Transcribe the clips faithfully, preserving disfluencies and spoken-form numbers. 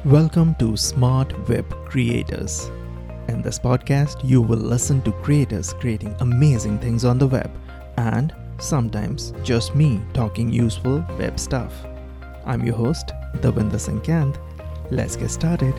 Welcome to Smart Web Creators. In this podcast, you will listen to creators creating amazing things on the web and sometimes just me talking useful web stuff. I'm your host, Davinder Singh Kanth. Let's get started.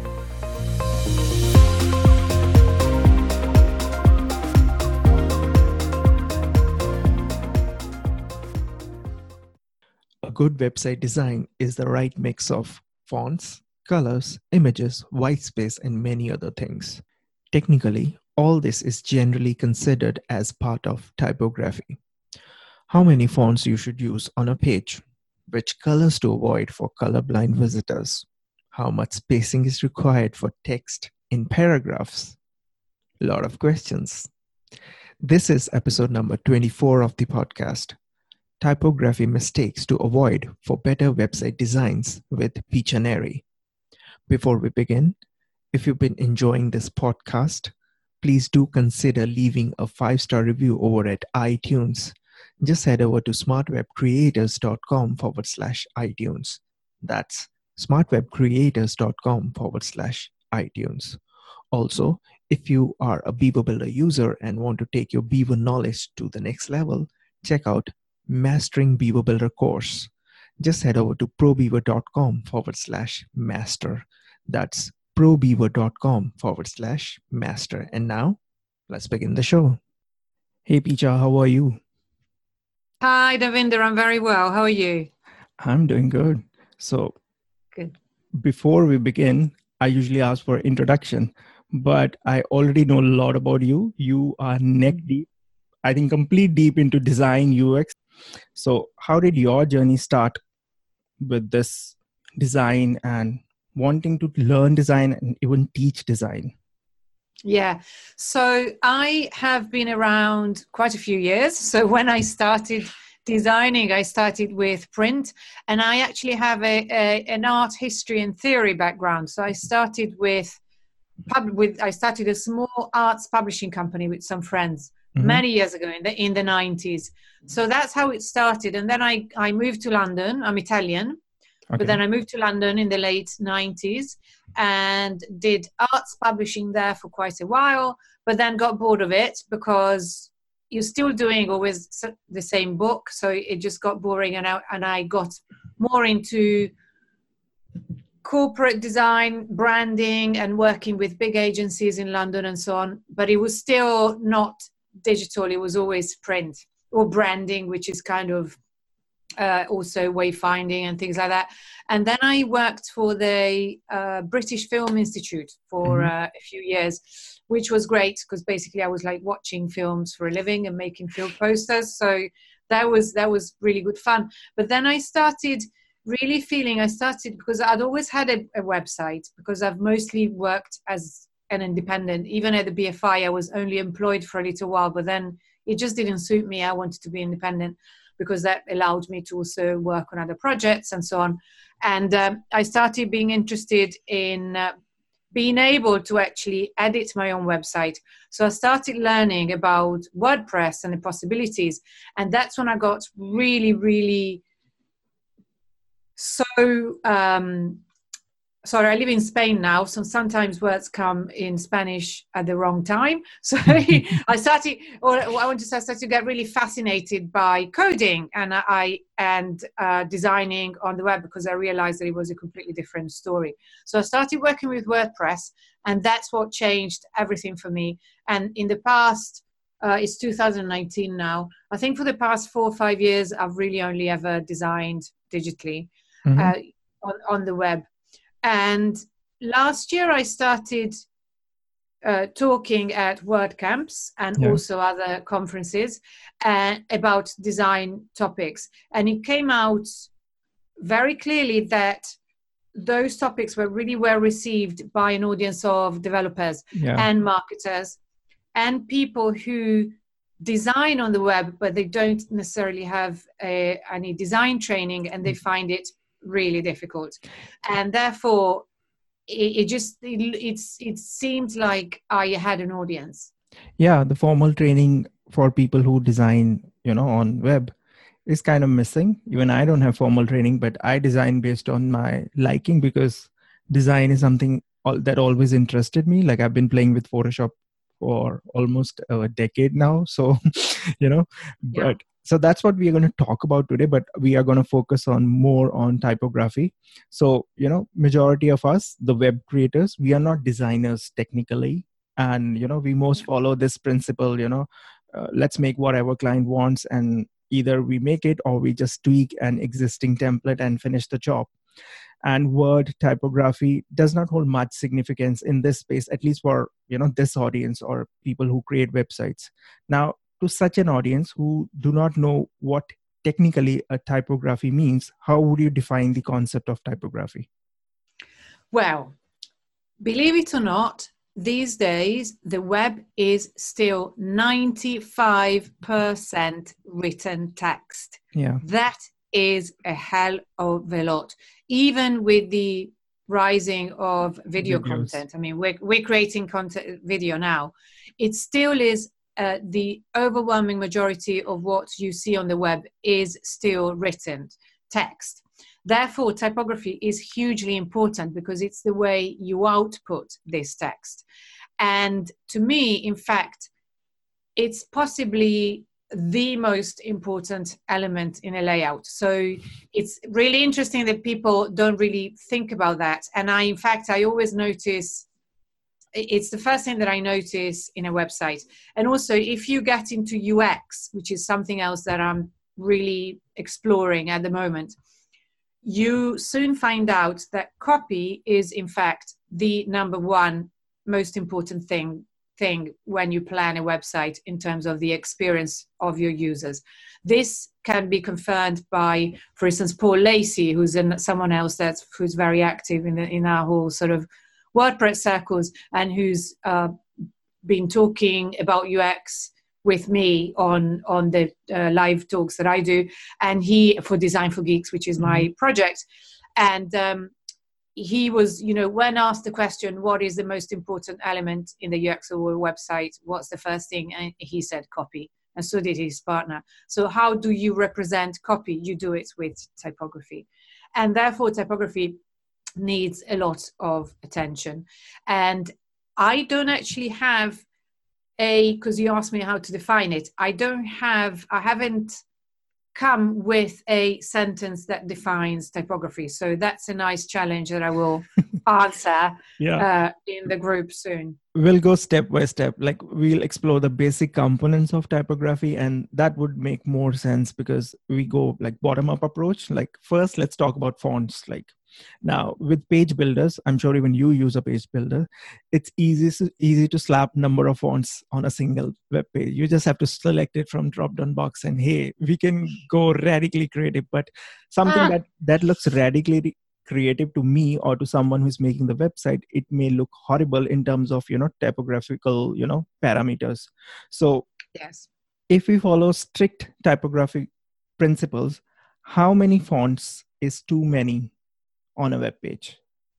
A good website design is the right mix of fonts, colors, images, white space, and many other things. Technically, all this is generally considered as part of typography. How many fonts you should use on a page, which colors to avoid for colorblind visitors, how much spacing is required for text in paragraphs. A lot of questions. This is episode number twenty-four of the podcast, Typography Mistakes to Avoid for Better Website Designs with Pictionary. Before we begin, if you've been enjoying this podcast, please do consider leaving a five-star review over at iTunes. Just head over to smartwebcreators.com forward slash iTunes. That's smartwebcreators.com forward slash iTunes. Also, if you are a Beaver Builder user and want to take your Beaver knowledge to the next level, check out Mastering Beaver Builder course. Just head over to probeaver.com forward slash master. That's probeaver.com forward slash master. And now, let's begin the show. Hey, Picha, how are you? Hi, Davinder. I'm very well. How are you? I'm doing good. So, Good. Before we begin, I usually ask for introduction, but I already know a lot about you. You are neck deep, I think complete deep into design U X. So how did your journey start with this design and wanting to learn design and even teach design? Yeah. So I have been around quite a few years. So when I started designing, I started with print, and I actually have a, a an art history and theory background. So I started with pub with I started a small arts publishing company with some friends mm-hmm. many years ago in the in the nineties. So that's how it started. And then I, I moved to London. I'm Italian. Okay. But then I moved to London in the late nineties and did arts publishing there for quite a while, but then got bored of it because you're still doing always the same book. So it just got boring, and I, and I got more into corporate design, branding, and working with big agencies in London and so on. But it was still not digital. It was always print or branding, which is kind of uh, also wayfinding and things like that. And then I worked for the uh, British Film Institute for mm-hmm. uh, a few years, which was great because basically I was like watching films for a living and making film posters. So that was that was really good fun. But then I started really feeling I started because I'd always had a, a website because I've mostly worked as an independent. Even at the B F I, I was only employed for a little while, but then it just didn't suit me. I wanted to be independent because that allowed me to also work on other projects and so on. And um, I started being interested in uh, being able to actually edit my own website. So I started learning about WordPress and the possibilities. And that's when I got really, really so... Um, Sorry, I live in Spain now, so sometimes words come in Spanish at the wrong time. So I started, or I want to say, I started to get really fascinated by coding and I and uh, designing on the web because I realized that it was a completely different story. So I started working with WordPress, and that's what changed everything for me. And in the past, uh, it's two thousand nineteen now. I think for the past four or five years, I've really only ever designed digitally mm-hmm. uh, on on the web. And last year I started uh, talking at WordCamps and yeah. also other conferences uh, about design topics. And it came out very clearly that those topics were really well received by an audience of developers yeah. and marketers and people who design on the web, but they don't necessarily have a, any design training, and they find it really difficult. And therefore it, it just it, it's it seemed like I had an audience. Yeah, the formal training for people who design, you know, on web is kind of missing. Even I don't have formal training, but I design based on my liking because design is something al- that always interested me. Like I've been playing with Photoshop for almost a decade now. So, you know, Yeah. but so that's what we are going to talk about today, but we are going to focus on more on typography. So, you know, majority of us, the web creators, we are not designers technically. And, you know, we most follow this principle, you know, uh, let's make whatever client wants, and either we make it or we just tweak an existing template and finish the job. And word typography does not hold much significance in this space, at least for, you know, this audience or people who create websites. Now, to such an audience who do not know what technically a typography means, how would you define the concept of typography? Well, believe it or not, these days the web is still ninety-five percent written text. Yeah. That is a hell of a lot, even with the rising of video Videos. content. I mean, we're, we're creating content video now. It still is uh, the overwhelming majority of what you see on the web is still written text. Therefore, typography is hugely important because it's the way you output this text. And to me, in fact, it's possibly the most important element in a layout. So it's really interesting that people don't really think about that. And I, in fact, I always notice, it's the first thing that I notice in a website. And also, if you get into U X, which is something else that I'm really exploring at the moment, you soon find out that copy is, in fact, the number one most important thing thing when you plan a website in terms of the experience of your users. This can be confirmed by, for instance, Paul Lacey, who's in, someone else that's who's very active in the, in our whole sort of WordPress circles, and who's uh, been talking about U X with me on on the uh, live talks that I do, and he for Design for Geeks, which is my mm-hmm. project, and um, he was, you know, when asked the question, what is the most important element in the U X of a website, what's the first thing, and he said copy, and so did his partner. So how do you represent copy? You do it with typography, and therefore typography needs a lot of attention. And I don't actually have a, because you asked me how to define it, I don't have, I haven't come with a sentence that defines typography. So that's a nice challenge that I will answer yeah. uh, in the group soon. We'll go step by step. Like we'll explore the basic components of typography, and that would make more sense because we go like bottom up approach. Like first, let's talk about fonts. Like now with page builders, I'm sure even you use a page builder. It's easy, easy to slap number of fonts on a single web page. You just have to select it from drop down box and hey, we can go radically creative. But something ah. that, that looks radically creative to me or to someone who's making the website, it may look horrible in terms of, you know, typographical, you know, parameters. So yes, if we follow strict typographic principles, how many fonts is too many on a web page?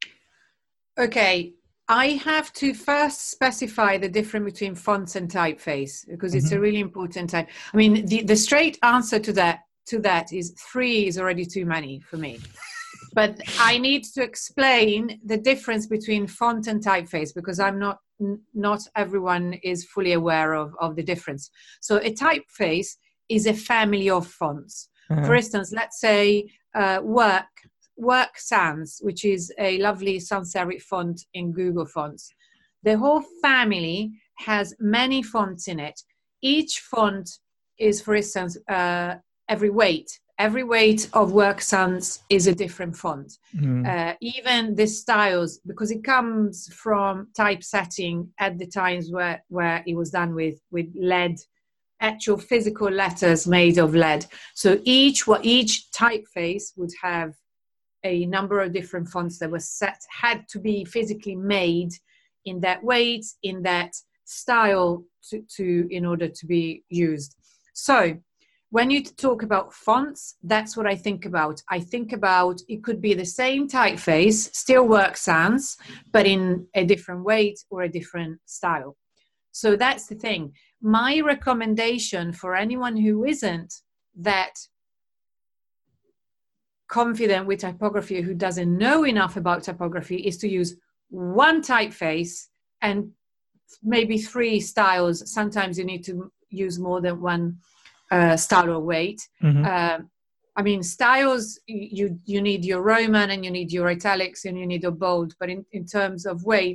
Okay, I have to first specify the difference between fonts and typeface because it's mm-hmm. a really important type. I mean, the, the straight answer to that to that is three is already too many for me. But I need to explain the difference between font and typeface because I'm not not everyone is fully aware of, of the difference. So a typeface is a family of fonts. Uh-huh. For instance, let's say uh, Work Work Sans, which is a lovely sans serif font in Google Fonts. The whole family has many fonts in it. Each font is, for instance, uh, every weight. Every weight of Work Sans is a different font. Mm. Uh, even the styles, because it comes from typesetting at the times where, where it was done with, with lead, actual physical letters made of lead. So each, each typeface would have a number of different fonts that were set, had to be physically made in that weight, in that style to, to in order to be used. So when you talk about fonts, that's what I think about. I think about it could be the same typeface, still Work Sans, but in a different weight or a different style. So that's the thing. My recommendation for anyone who isn't that confident with typography who doesn't know enough about typography is to use one typeface and maybe three styles. Sometimes you need to use more than one uh, style or weight. Mm-hmm. Um, I mean, styles, you you need your Roman and you need your italics and you need your bold. But in, in terms of weight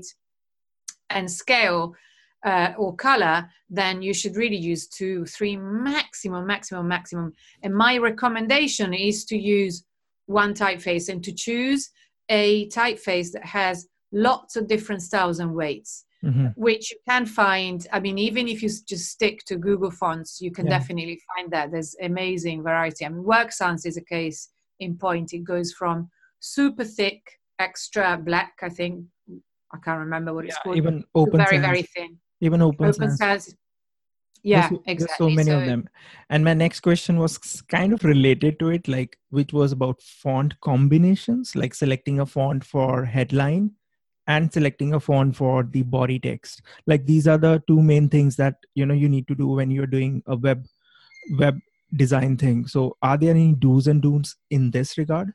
and scale uh, or color, then you should really use two, three, maximum, maximum, maximum. And my recommendation is to use one typeface and to choose a typeface that has lots of different styles and weights. Mm-hmm. Which you can find. I mean, even if you just stick to Google Fonts, you can yeah. definitely find that. There's amazing variety. I mean, WorkSens is a case in point. It goes from super thick, extra black, I think. I can't remember what it's yeah, called. Even open very, sans, very thin. Even open, open sans. sans. Yeah, there's, exactly. There's so many so, of them. And my next question was kind of related to it, like, which was about font combinations, like selecting a font for headline and selecting a font for the body text. Like, these are the two main things that, you know, you need to do when you're doing a web web design thing. So are there any do's and don'ts in this regard?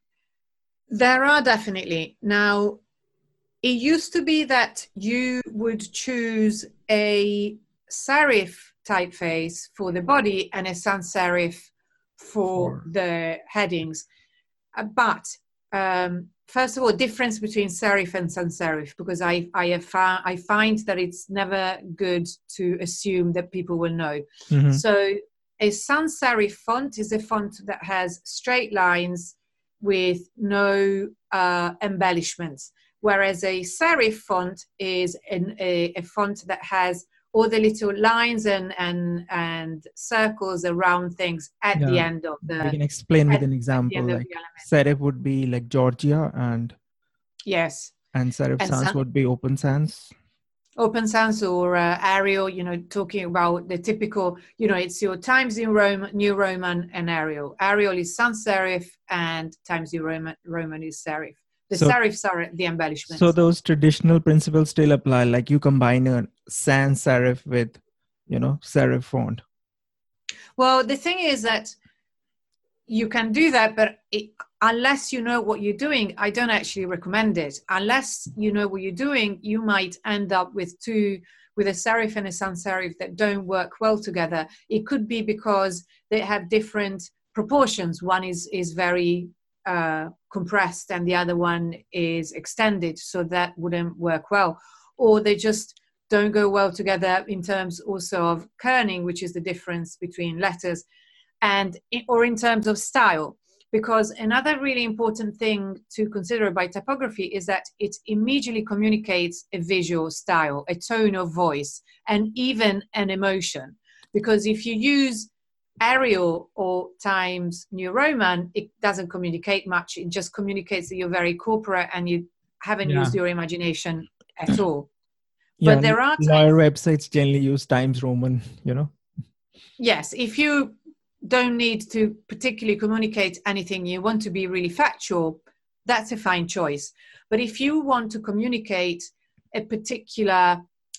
There are definitely. Now, it used to be that you would choose a serif typeface for the body and a sans serif for, for the headings. Uh, but um, first of all, difference between serif and sans serif, because I I have found, I find that it's never good to assume that people will know. Mm-hmm. So a sans serif font is a font that has straight lines with no uh, embellishments, whereas a serif font is an, a, a font that has all the little lines and and and circles around things at yeah. the end of the. We can explain with an example. Like serif would be like Georgia, and yes, and serif and sans sans would be Open Sans. Open Sans or uh, Arial. You know, talking about the typical. You know, it's your Times New Roman, New Roman, and Arial. Arial is sans serif, and Times New Roman, Roman is serif. The so, serifs are the embellishments. So those traditional principles still apply. Like you combine a sans serif with, you know, serif font. Well, the thing is that you can do that, but it, unless you know what you're doing, I don't actually recommend it. Unless you know what you're doing, you might end up with two, with a serif and a sans serif that don't work well together. It could be because they have different proportions. One is is very uh, compressed and the other one is extended, so that wouldn't work well. Or they just don't go well together in terms also of kerning, which is the difference between letters, and or in terms of style. Because another really important thing to consider about typography is that it immediately communicates a visual style, a tone of voice, and even an emotion. Because if you use Arial or Times New Roman, it doesn't communicate much. It just communicates that you're very corporate and you haven't yeah. used your imagination at all. Yeah, but there are lawyer websites generally use Times Roman, you know. Yes, if you don't need to particularly communicate anything, you want to be really factual, that's a fine choice. But if you want to communicate a particular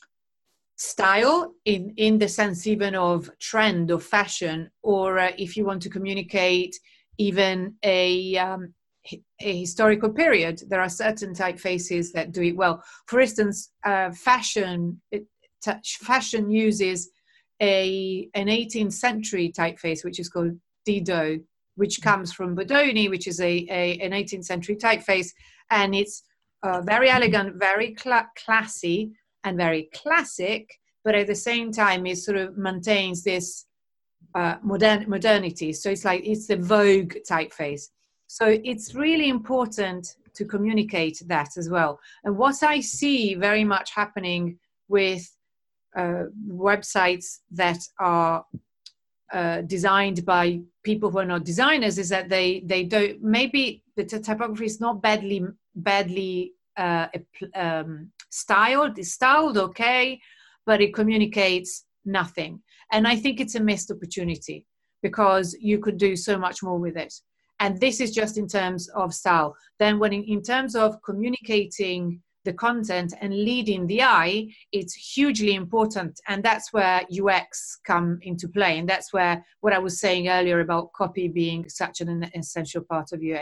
style in, in the sense even of trend or fashion, or uh, if you want to communicate even a, um, a historical period, there are certain typefaces that do it well. For instance, uh, fashion, it, t- fashion uses A, an eighteenth century typeface, which is called Didot, which comes from Bodoni, which is a, a an eighteenth century typeface. And it's uh, very elegant, very cl- classy, and very classic, but at the same time, it sort of maintains this uh, modern modernity. So it's like, it's the Vogue typeface. So it's really important to communicate that as well. And what I see very much happening with Uh, websites that are uh, designed by people who are not designers is that they they don't, maybe the t- typography is not badly badly uh, um, styled. It's styled okay, but it communicates nothing. And I think it's a missed opportunity because you could do so much more with it. And this is just in terms of style. Then when in, in terms of communicating the content and leading the eye, it's hugely important. And that's where U X come into play. And that's where what I was saying earlier about copy being such an essential part of U A.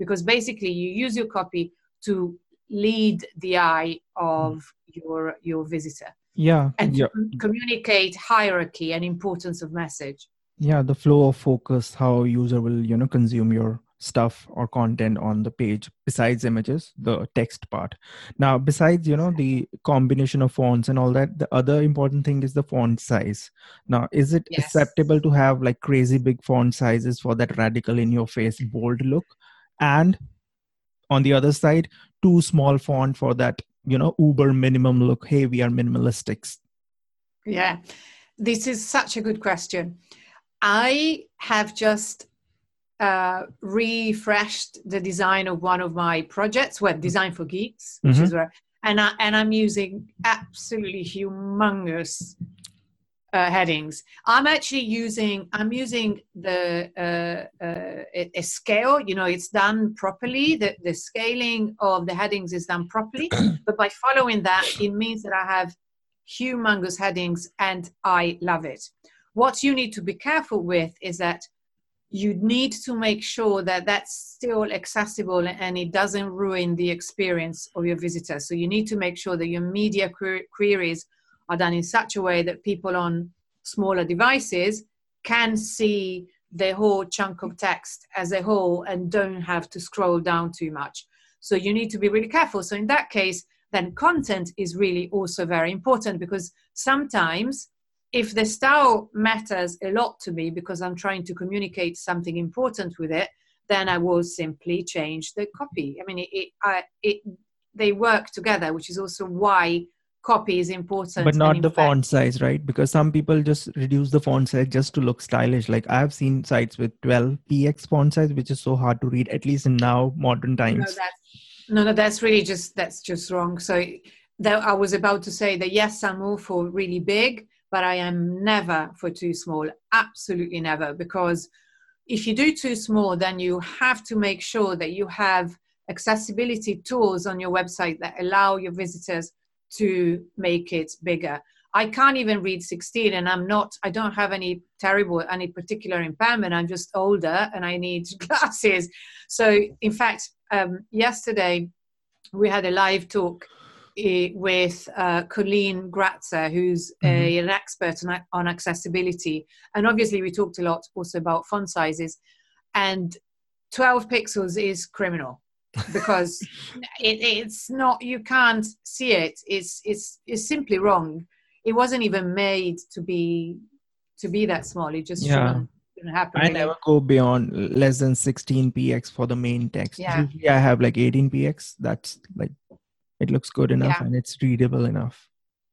because basically you use your copy to lead the eye of your your visitor. Yeah, And yeah, to communicate hierarchy and importance of message. yeah. The flow of focus, how user will, you know, consume your stuff or content on the page. Besides images, the text part. Now, besides, you know, the combination of fonts and all that, the other important thing is the font size. Now, is it Yes. acceptable to have like crazy big font sizes for that radical in your face bold look, and on the other side, too small font for that, you know, uber minimum look? Hey, we are minimalistics. Yeah, this is such a good question. I have just uh, refreshed the design of one of my projects, well, Design for Geeks, which Mm-hmm. is where, and I, and I'm using absolutely humongous uh, headings. I'm actually using, I'm using the uh, uh, a, a scale. You know, it's done properly. The the scaling of the headings is done properly. But by following that, it means that I have humongous headings, and I love it. What you need to be careful with is that you need to make sure that that's still accessible and it doesn't ruin the experience of your visitor. So you need to make sure that your media quer- queries are done in such a way that people on smaller devices can see the whole chunk of text as a whole and don't have to scroll down too much. So you need to be really careful. So in that case, then content is really also very important, because sometimes if the style matters a lot to me because I'm trying to communicate something important with it, then I will simply change the copy. I mean, it, it, I, it they work together, which is also why copy is important. But And not in the fact, font size, right? Because some people just reduce the font size just to look stylish. Like I've seen sites with twelve p x font size, which is so hard to read, at least in now modern no, times. that's no, no, that's really just that's just wrong. So that I was about to say that yes, I'm all for really big, but I am never for too small. Absolutely never, because if you do too small, then you have to make sure that you have accessibility tools on your website that allow your visitors to make it bigger. I can't even read sixteen, and I'm not, I don't have any terrible, any particular impairment. I'm just older and I need glasses. So in fact, um, yesterday we had a live talk uh, with uh, Colleen Gratzer, who's Mm-hmm. a, an expert on, on accessibility. And obviously we talked a lot also about font sizes, and twelve pixels is criminal because it, it's not, you can't see it. It's, it's, it's simply wrong. It wasn't even made to be, to be that small. It just Yeah. shouldn't, shouldn't happen I really. never go beyond less than sixteen p x for the main text. Yeah. Usually I have like eighteen p x. That's like, it looks good enough Yeah. and it's readable enough.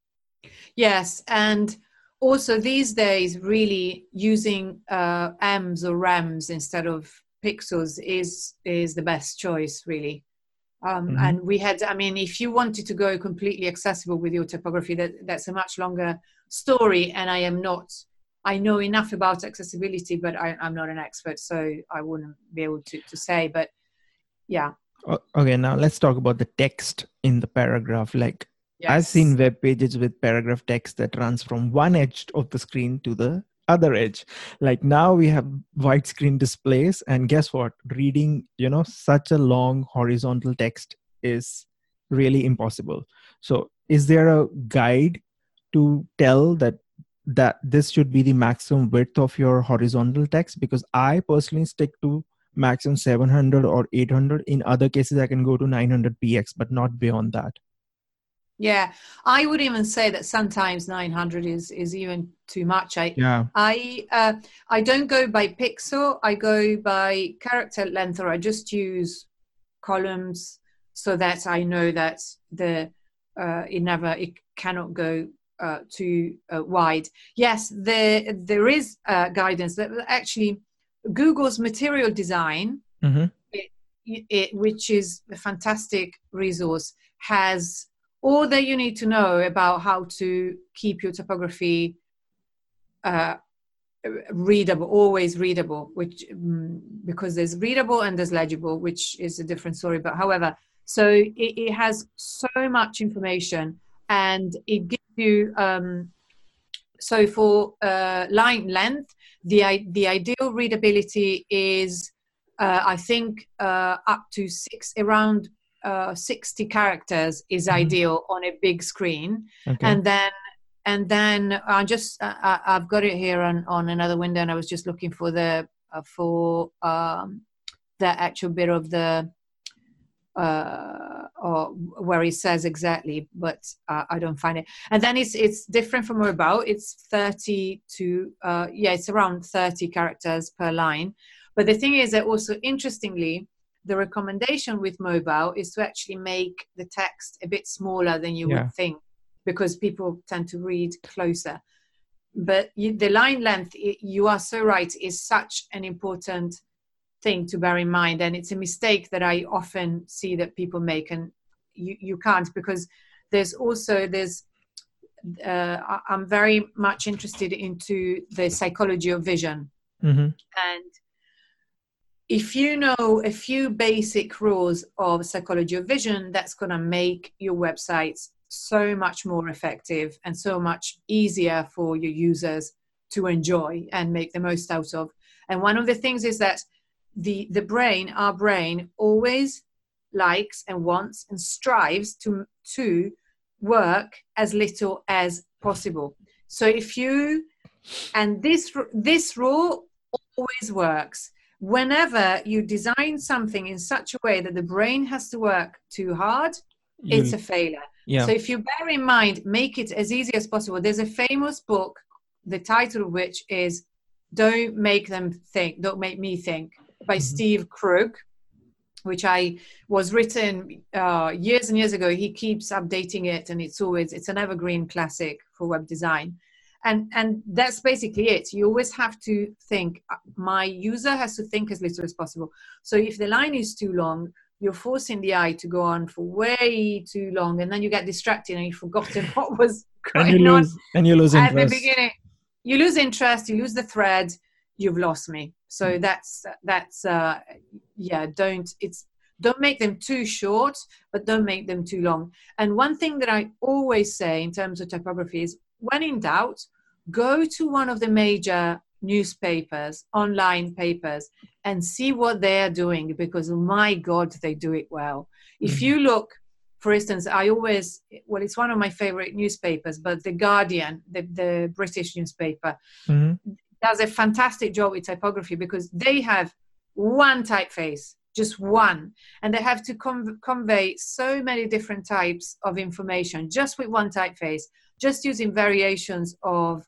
Yes, and also these days, really using uh, M's or Rams instead of pixels is is the best choice, really. Um, Mm-hmm. And we had, I mean, if you wanted to go completely accessible with your typography, that that's a much longer story. And I am not, I know enough about accessibility, but I, I'm not an expert, so I wouldn't be able to to say. But yeah. O- Okay, now let's talk about the text in the paragraph. Like I've Yes. seen web pages with paragraph text that runs from one edge of the screen to the other edge. Like now we have widescreen displays, and guess what? Reading, you know, such a long horizontal text is really impossible. So is there a guide to tell that that this should be the maximum width of your horizontal text? Because I personally stick to maximum seven hundred or eight hundred. In other cases I can go to nine hundred p x, but not beyond that. Yeah, I would even say that sometimes nine hundred is is even too much. I Yeah. I uh, I don't go by pixel. I go by character length, or I just use columns so that I know that the uh, it never it cannot go uh, too uh, wide. Yes, there there is uh, guidance that actually Google's material design, Mm-hmm. it, it, which is a fantastic resource, has all that you need to know about how to keep your typography uh, readable, always readable, which um, because there's readable and there's legible, which is a different story. But however, so it, it has so much information, and it gives you um, so for uh, line length, the the ideal readability is uh, I think uh, up to six around uh, sixty characters is Mhm. ideal on a big screen. Okay. And then and then I just uh, I- I've got it here on, on another window, and I was just looking for the uh, for um, the actual bit of the uh, or where it says exactly, but uh, I don't find it. And then it's it's different from mobile. It's thirty to uh, yeah, it's around thirty characters per line. But the thing is that also interestingly, the recommendation with mobile is to actually make the text a bit smaller than you Yeah. would think, because people tend to read closer. But you, the line length, it, you are so right, is such an important thing to bear in mind, and it's a mistake that I often see that people make, and you, you can't, because there's also there's uh, I- I'm very much interested into the psychology of vision. Mm-hmm. And if you know a few basic rules of psychology of vision, that's going to make your websites so much more effective and so much easier for your users to enjoy and make the most out of. And one of the things is that the the brain, our brain, always likes and wants and strives to to work as little as possible. So if you, and this this rule always works. Whenever you design something in such a way that the brain has to work too hard, You'll, it's a failure. yeah. So if you bear in mind, make it as easy as possible. There's a famous book, the title of which is Don't Make Them Think, Don't Make Me Think, by Mhm. Steve Krug, which I was written uh, years and years ago. He keeps updating it, and it's always, it's an evergreen classic for web design. And, and that's basically it. You always have to think, my user has to think as little as possible. So if the line is too long, you're forcing the eye to go on for way too long, and then you get distracted and you've forgotten what was going and you on lose, and you lose at the interest. beginning. You lose interest, you lose the thread, you've lost me. So that's, that's uh, yeah, don't, it's, don't make them too short, but don't make them too long. And one thing that I always say in terms of typography is, when in doubt, go to one of the major newspapers, online papers, and see what they're doing, because my God, they do it well. If Mhm. you look, for instance, I always, well, it's one of my favorite newspapers, but The Guardian, the, the British newspaper, Mhm. does a fantastic job with typography, because they have one typeface, just one, and they have to con- convey so many different types of information just with one typeface, just using variations of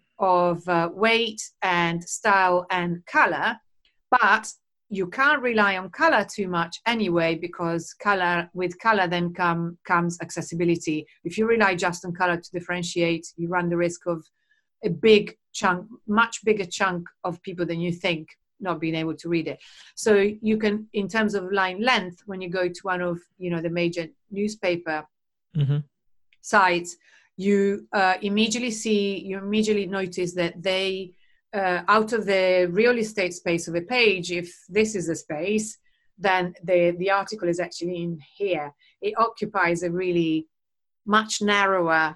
of uh, weight and style and color. But you can't rely on color too much anyway, because color, with color then come comes accessibility. If you rely just on color to differentiate, you run the risk of a big chunk, much bigger chunk of people than you think not being able to read it. So you can, in terms of line length, when you go to one of, you know, the major newspaper Mm-hmm. sites, you uh, immediately see, you immediately notice that they, uh, out of the real estate space of a page, if this is a space, then the, the article is actually in here. It occupies a really much narrower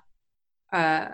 uh,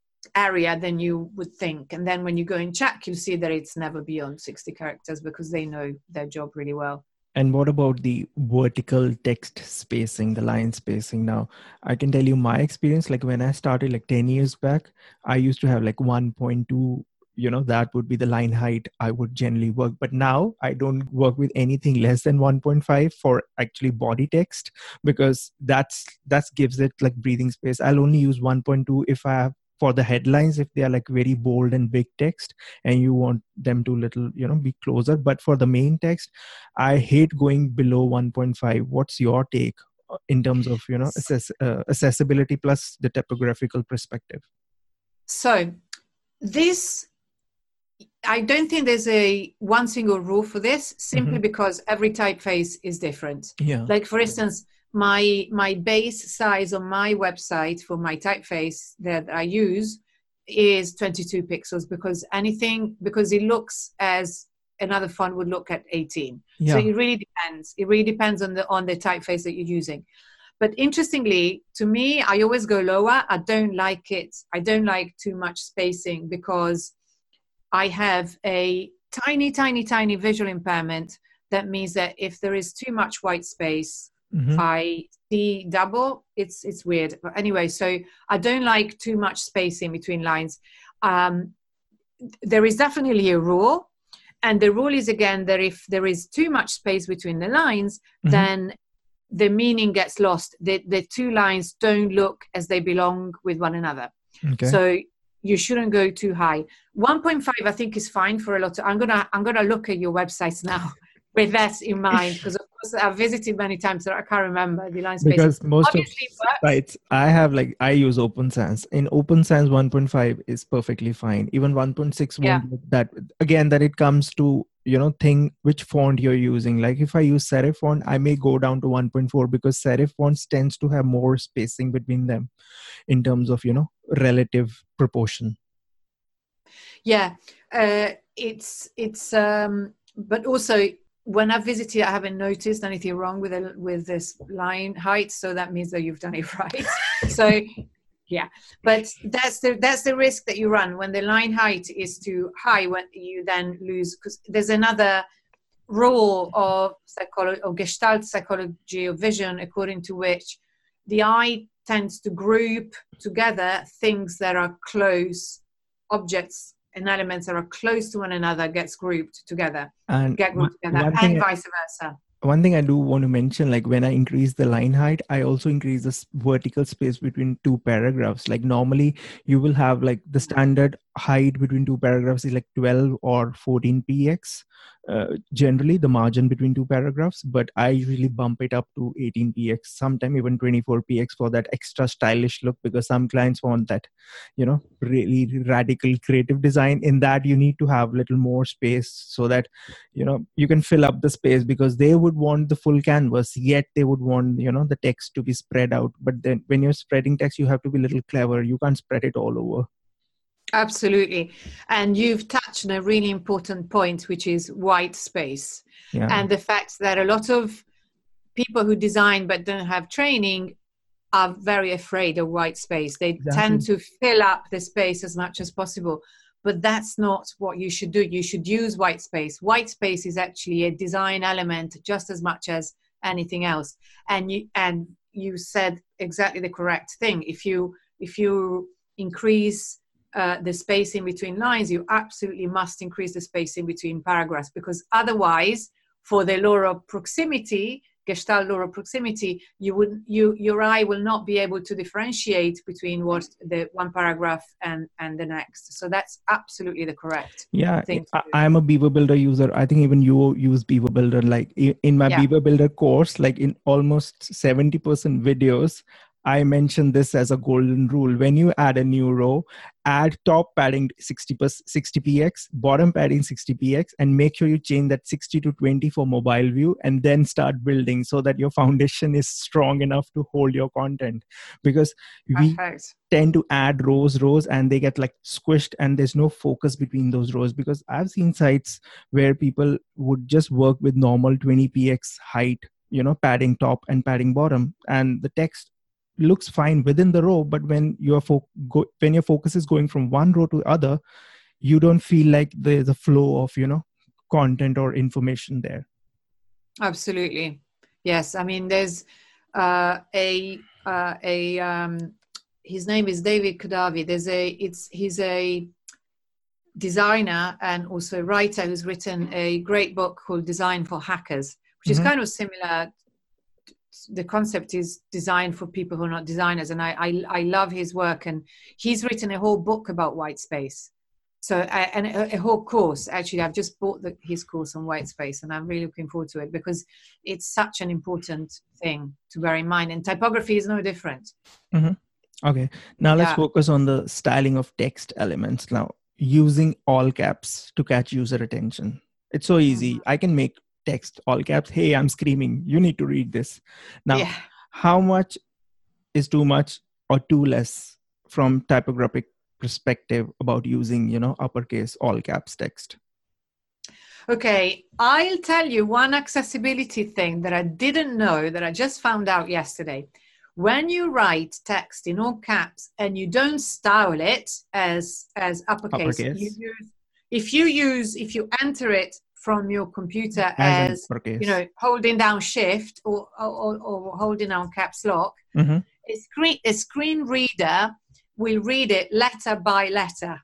area than you would think. And then when you go and check, you'll see that it's never beyond sixty characters, because they know their job really well. And what about the vertical text spacing, the line spacing? Now, I can tell you my experience. Like when I started like ten years back, I used to have like one point two, you know, that would be the line height I would generally work. But now I don't work with anything less than one point five for actually body text, because that's, that gives it like breathing space. I'll only use one point two if I have, for the headlines, if they are like very bold and big text and you want them to little, you know, be closer. But for the main text, I hate going below one point five. What's your take in terms of, you know, access, uh, accessibility plus the typographical perspective? So this, I don't think there's a one single rule for this, simply Mm-hmm. because every typeface is different. Yeah. Like for instance, my my base size on my website for my typeface that I use is twenty-two pixels, because anything, because it looks as another font would look at eighteen. Yeah. So it really depends. It really depends on the on the typeface that you're using. But interestingly, to me, I always go lower. I don't like it. I don't like too much spacing, because I have a tiny, tiny, tiny visual impairment that means that if there is too much white space, Mhm. I see double. It's it's weird. But anyway, so I don't like too much space in between lines. Um, there is definitely a rule. And the rule is, again, that if there is too much space between the lines, Mhm. then the meaning gets lost. The, the two lines don't look as they belong with one another. Okay. So you shouldn't go too high. one point five, I think, is fine for a lot of, I'm gonna I'm gonna look at your websites now with that in mind, because of course I've visited many times, so I can't remember the line spacing. Because most of Obviously it works. sites I have, like, I use OpenSans. In OpenSans, one point five is perfectly fine. Even one point six Yeah. won't do that. Again, that it comes to, you know, thing which font you're using. Like if I use serif font, I may go down to one point four because serif fonts tends to have more spacing between them in terms of, you know, relative proportion. Yeah, uh, it's it's um, but also when I visited, I haven't noticed anything wrong with it, with this line height, so that means that you've done it right. So yeah, but that's the that's the risk that you run when the line height is too high. When you then lose, because there's another rule of psychology, or Gestalt psychology of vision, according to which the eye tends to group together things that are close, objects and elements that are close to one another gets grouped together, And get one grouped together, one and thing vice versa. one thing I do want to mention, like when I increase the line height, I also increase the s- vertical space between two paragraphs. Like normally you will have like the standard height between two paragraphs is like twelve or fourteen p x. Uh, generally the margin between two paragraphs, but I usually bump it up to eighteen p x, sometime even twenty-four p x for that extra stylish look, because some clients want that, you know, really radical creative design. In that you need to have little more space so that, you know, you can fill up the space, because they would want the full canvas, yet they would want, you know, the text to be spread out. But then when you're spreading text, you have to be a little clever. You can't spread it all over. Absolutely. And you've touched on a really important point, which is white space. Yeah. And the fact that a lot of people who design but don't have training are very afraid of white space. They Exactly. tend to fill up the space as much as possible. But that's not what you should do. You should use white space. White space is actually a design element just as much as anything else. And you and you said exactly the correct thing. If you if you increase uh, the space in between lines, you absolutely must increase the space in between paragraphs, because otherwise, for the law of proximity, Gestalt law of proximity, you would you your eye will not be able to differentiate between what the one paragraph and and the next. So that's absolutely the correct Yeah, thing to I, do. I'm a Beaver Builder user. I think even you use Beaver Builder. Like i- in my Yeah. Beaver Builder course, like in almost seventy percent videos, I mentioned this as a golden rule. When you add a new row, add top padding sixty p x, bottom padding sixty p x, and make sure you change that sixty to twenty for mobile view, and then start building so that your foundation is strong enough to hold your content. Because we Perfect. tend to add rows rows and they get like squished, and there's no focus between those rows. Because I've seen sites where people would just work with normal twenty p x height, you know, padding top and padding bottom, and the text looks fine within the row. But when your fo- go- when your focus is going from one row to other, you don't feel like there's a flow of, you know, content or information there. Absolutely. Yes. I mean, there's uh, a uh, a um, his name is David Kadavi. There's a it's he's a designer and also writer who's written a great book called Design for Hackers, which is Mhm. kind of similar. The concept is designed for people who are not designers, and I, I I love his work, and he's written a whole book about white space. So uh, and a, a whole course. Actually, I've just bought the, his course on white space, and I'm really looking forward to it, because it's such an important thing to bear in mind. And typography is no different. Mhm. Okay, now let's Yeah. focus on the styling of text elements. Now, using all caps to catch user attention. It's so easy. Mhm. I can make text all caps. Hey, I'm screaming. You need to read this. Now, Yeah. how much is too much or too less from typographic perspective about using, you know, uppercase all caps text? Okay, I'll tell you one accessibility thing that I didn't know, that I just found out yesterday. When you write text in all caps and you don't style it as as uppercase, Uppercase. you use if you use if you enter it from your computer As as, an uppercase. you know, holding down shift or, or, or holding down caps lock, Mm-hmm. a screen, a screen reader will read it letter by letter.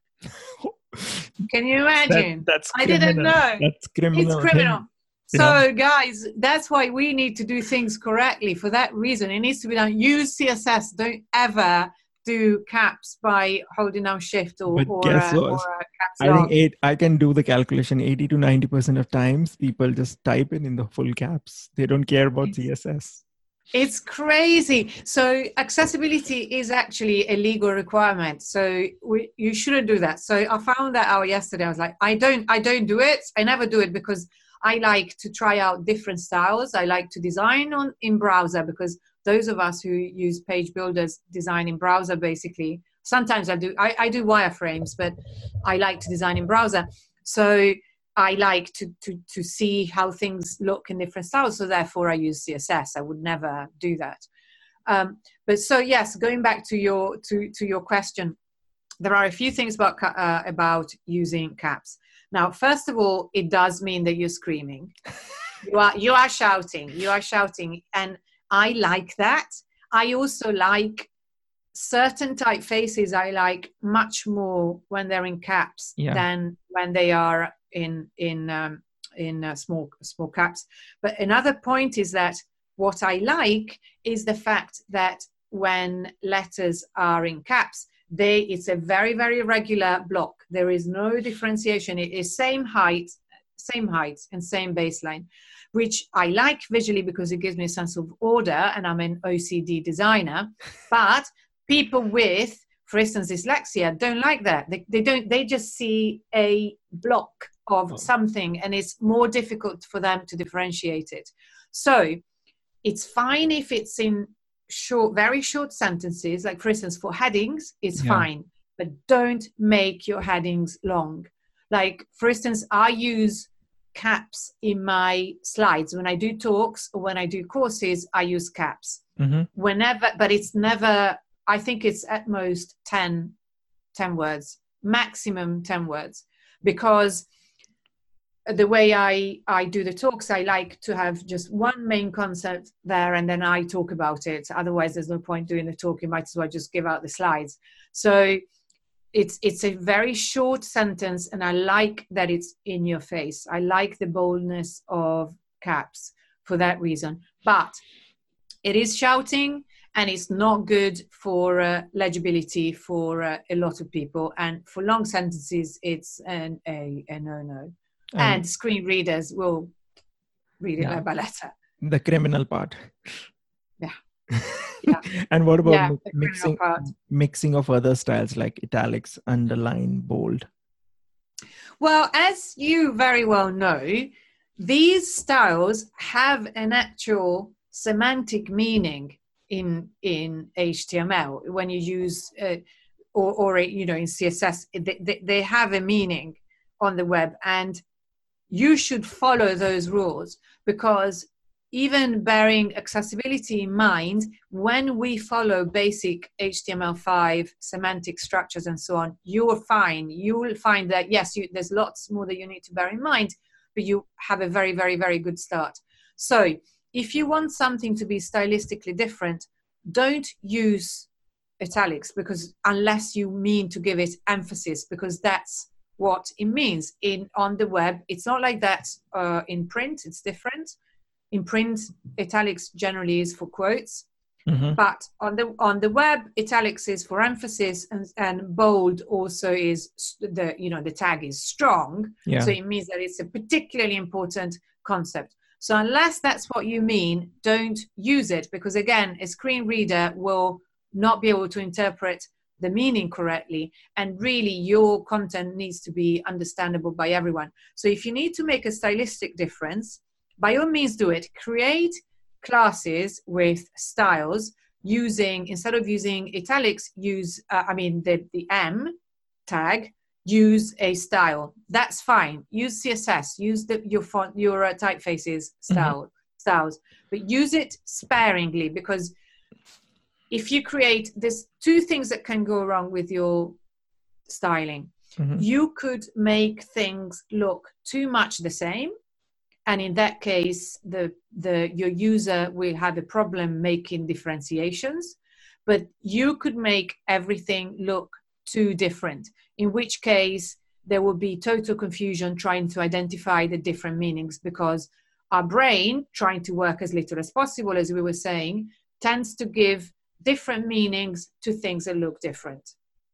Can you imagine? That, that's I criminal. didn't know. That's criminal. It's criminal. Thing, so, you know? guys, that's why we need to do things correctly. For that reason, it needs to be done. Use C S S. Don't ever do caps by holding down shift or, but or, guess uh, what? or uh, caps I lock. think eight, I can do the calculation. eighty to ninety percent of times, people just type in in the full caps. They don't care about C S S. It's crazy. So accessibility is actually a legal requirement. So we, you shouldn't do that. So I found that out yesterday. I was like, I don't, I don't do it. I never do it because I like to try out different styles. I like to design on in browser because those of us who use page builders design in browser basically. Sometimes I do, I, I do wireframes, but I like to design in browser. So I like to, to, to see how things look in different styles. So therefore I use C S S. I would never do that. Um, but so yes, going back to your, to, to your question, there are a few things about, uh, about using caps. Now, first of all, it does mean that you're screaming. You are, you are shouting, you are shouting. And I like that. I also like certain typefaces. I like much more when they're in caps yeah. than when they are in in um, in uh, small small caps. But another point is that what I like is the fact that when letters are in caps, they it's a very very regular block. There is no differentiation. It is same height, same height, and same baseline, which I like visually because it gives me a sense of order, and I'm an O C D designer. But people with, for instance, dyslexia don't like that. They, they don't. They just see a block of something, and it's more difficult for them to differentiate it. So it's fine if it's in short, very short sentences. Like for instance, for headings, it's yeah. fine, but don't make your headings long. Like for instance, I use caps in my slides when I do talks or when I do courses. I use caps mm-hmm. whenever, but it's never. I think it's at most ten, ten words, maximum ten words, because the way I, I do the talks, I like to have just one main concept there and then I talk about it. Otherwise, there's no point doing the talk. You might as well just give out the slides. So it's it's a very short sentence, and I like that it's in your face. I like the boldness of caps for that reason. But it is shouting, and it's not good for uh, legibility for uh, a lot of people. And for long sentences, it's an, a, a no-no. Um, and screen readers will read it yeah. letter by letter. The criminal part. Yeah. yeah. And what about yeah, mi- mixing part. mixing of other styles like italics, underline, bold? Well, as you very well know, these styles have an actual semantic meaning in in H T M L. When you use uh, or or you know in C S S, they, they, they have a meaning on the web, and you should follow those rules, because even bearing accessibility in mind, when we follow basic H T M L five semantic structures and so on, you're fine. You will find that, yes, you, there's lots more that you need to bear in mind, but you have a very, very, very good start. So if you want something to be stylistically different, don't use italics, because unless you mean to give it emphasis, because that's what it means in on the web. It's not like that uh, in print. It's different. In print, italics generally is for quotes, mm-hmm. but on the on the web, italics is for emphasis, and, and bold also is the you know the tag is strong. Yeah. So it means that it's a particularly important concept. So unless that's what you mean, don't use it, because again, a screen reader will not be able to interpret the meaning correctly, and really your content needs to be understandable by everyone. So if you need to make a stylistic difference, by all means do it. Create classes with styles using, instead of using italics, use, uh, I mean, the, the M tag, use a style. That's fine. Use C S S, use the, your font, your uh, typefaces style, mm-hmm. styles, but use it sparingly, because if you create, there's two things that can go wrong with your styling. Mm-hmm. You could make things look too much the same, And in that case, the, the your user will have a problem making differentiations, but you could make everything look too different, in which case there will be total confusion trying to identify the different meanings, because our brain, trying to work as little as possible, as we were saying, tends to give different meanings to things that look different.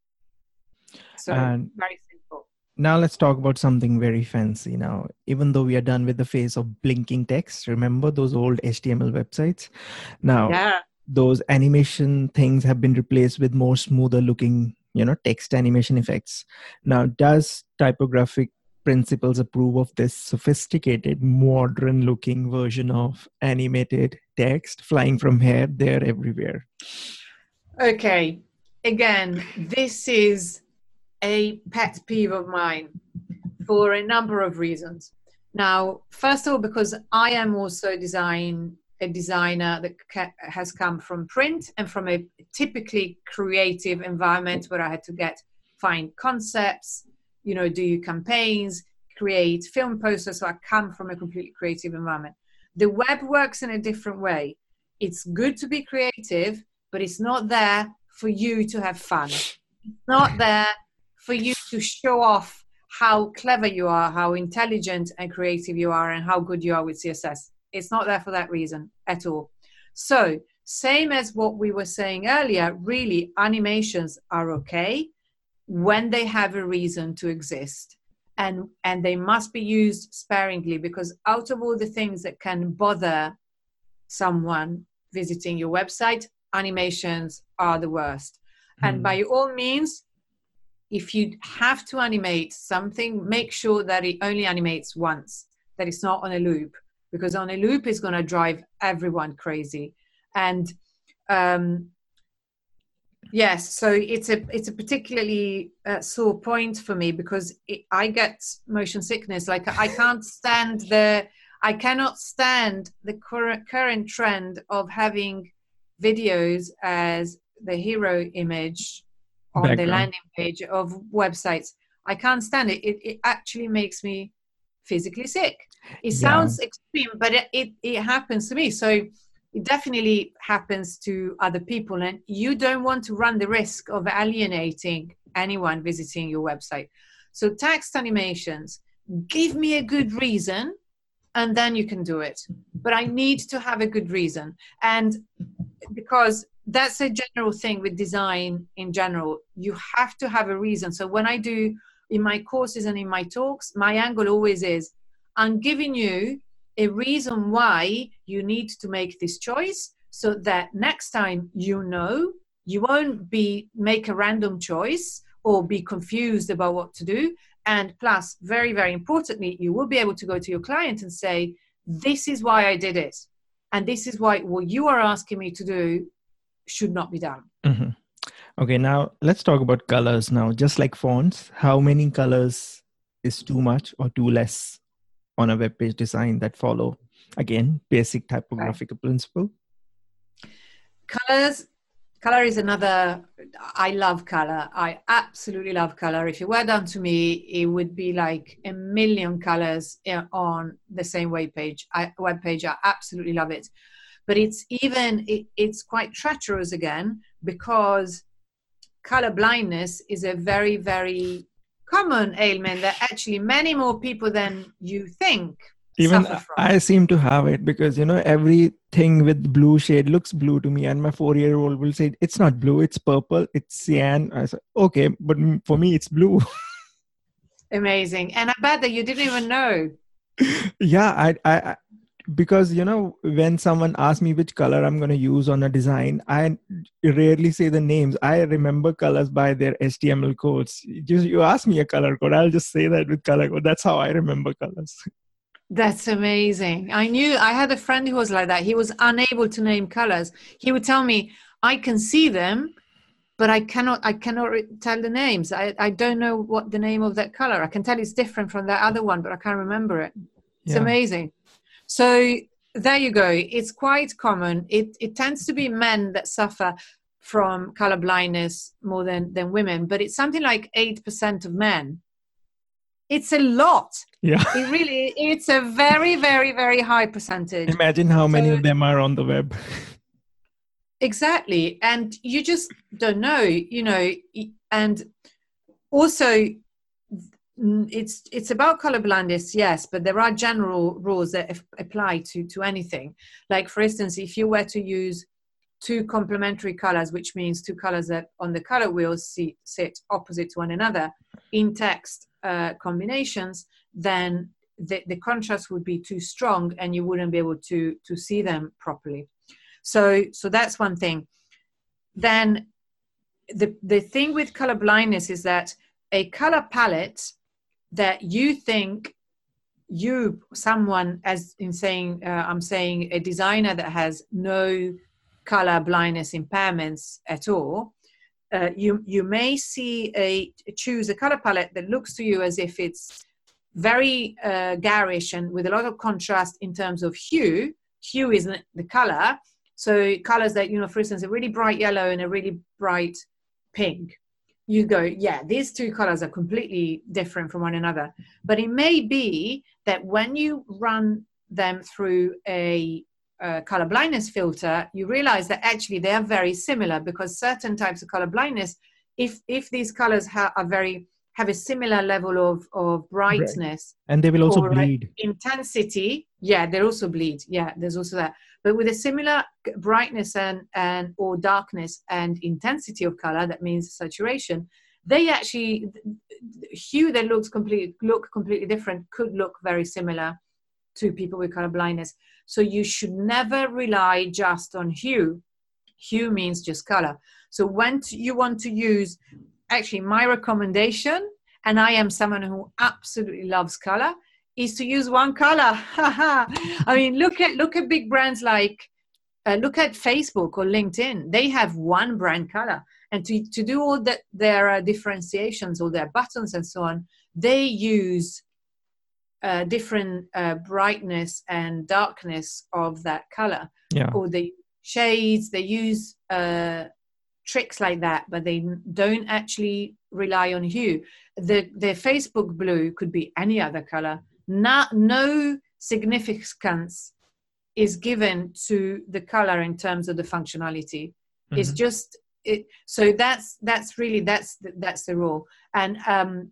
So And very simple. now let's talk about something very fancy now. Even though we are done with the phase of blinking text, remember those old H T M L websites? Now, Yeah. those animation things have been replaced with more smoother looking, you know, text animation effects. Now, does typographic principles approve of this sophisticated, modern looking version of animated text flying from here, there, everywhere? Okay. Again, this is a pet peeve of mine for a number of reasons. Now, first of all, because I am also design a designer that ca- has come from print and from a typically creative environment where I had to get find concepts, you know, do campaigns, create film posters. So I come from a completely creative environment. The web works in a different way. It's good to be creative, but it's not there for you to have fun. It's not there for you to show off how clever you are, how intelligent and creative you are, and how good you are with C S S. It's not there for that reason at all. So, same as what we were saying earlier, really, animations are okay when they have a reason to exist. And, and they must be used sparingly, because out of all the things that can bother someone visiting your website, animations are the worst. Hmm. And by all means, if you have to animate something, make sure that it only animates once, that it's not on a loop, because on a loop is going to drive everyone crazy. And um, yes, so it's a it's a particularly uh, sore point for me, because it, I get motion sickness. Like I can't stand the, I cannot stand the current current trend of having videos as the hero image on Background. The landing page of websites. I can't stand it. It, it actually makes me physically sick. It yeah. sounds extreme, but it, it, it happens to me. So it definitely happens to other people. And you don't want to run the risk of alienating anyone visiting your website. So text animations, give me a good reason, and then you can do it. But I need to have a good reason. And because that's a general thing with design in general. You have to have a reason. So when I do in my courses and in my talks, my angle always is, I'm giving you a reason why you need to make this choice, so that next time you know, you won't be make a random choice or be confused about what to do. And plus, very, very importantly, you will be able to go to your client and say, this is why I did it. And this is why what you are asking me to do should not be done. Mm-hmm. Okay, now let's talk about colors now. Just like fonts, how many colors is too much or too less on a web page design that follow, again, basic typographical right. principle? Colors, color is another, I love color. I absolutely love color. If it were done to me, it would be like a million colors on the same web page. I, web page. I absolutely love it. But it's even, it, it's quite treacherous again, because color blindness is a very, very common ailment that actually many more people than you think even suffer from. I seem to have it, because, you know, everything with blue shade looks blue to me. And my four-year-old will say, it's not blue, it's purple, it's cyan. I say, okay, but for me, it's blue. Amazing. And I bet that you didn't even know. Yeah, I, I, because, you know, when someone asks me which color I'm going to use on a design, I rarely say the names. I remember colors by their H T M L codes. You, you ask me a color code, I'll just say that with color code. That's how I remember colors. That's amazing. I knew, I had a friend who was like that. He was unable to name colors. He would tell me, I can see them, but I cannot, I cannot tell the names. I, I don't know what the name of that color. I can tell it's different from that other one, but I can't remember it. It's yeah. amazing. So there you go. It's quite common. It it tends to be men that suffer from color blindness more than, than women, but it's something like eight percent of men. It's a lot. Yeah. It really, it's a very, very, very high percentage. Imagine how many So, of them are on the web. exactly. And you just don't know, you know, and also it's it's about color blindness, yes, but there are general rules that f- apply to to anything. Like, for instance, if you were to use two complementary colors, which means two colors that on the color wheel see, sit opposite to one another in text uh, combinations, then the, the contrast would be too strong and you wouldn't be able to to see them properly. So so that's one thing. Then the the thing with color blindness is that a color palette that you think you someone, as in saying uh, I'm saying a designer that has no color blindness impairments at all, uh, you you may see a choose a color palette that looks to you as if it's very uh, garish and with a lot of contrast in terms of hue. Hue isn't the color, so colors that, you know, for instance, a really bright yellow and a really bright pink, you go, yeah, these two colors are completely different from one another. But it may be that when you run them through a, a color blindness filter, you realize that actually they are very similar, because certain types of color blindness, if if these colors ha- are very have a similar level of of Right. brightness And they will also or uh, bleed. intensity, yeah, they also bleed. Yeah, there's also that. But with a similar brightness and and or darkness and intensity of color, that means saturation, they actually, hue that looks completely look completely different could look very similar to people with color blindness. So you should never rely just on hue. Hue means just color. So when t- you want to use, actually my recommendation, and I am someone who absolutely loves color, is to use one color. I mean, look at look at big brands like uh, look at Facebook or LinkedIn. They have one brand color, and to to do all that their uh, differentiations, all their buttons and so on, they use uh, different uh, brightness and darkness of that color, Yeah. or they shades. They use uh, tricks like that, but they don't actually rely on hue. The the Facebook blue could be any other color. Not, no significance is given to the color in terms of the functionality. Mm-hmm. It's just it. So that's that's really that's that's the rule. And um,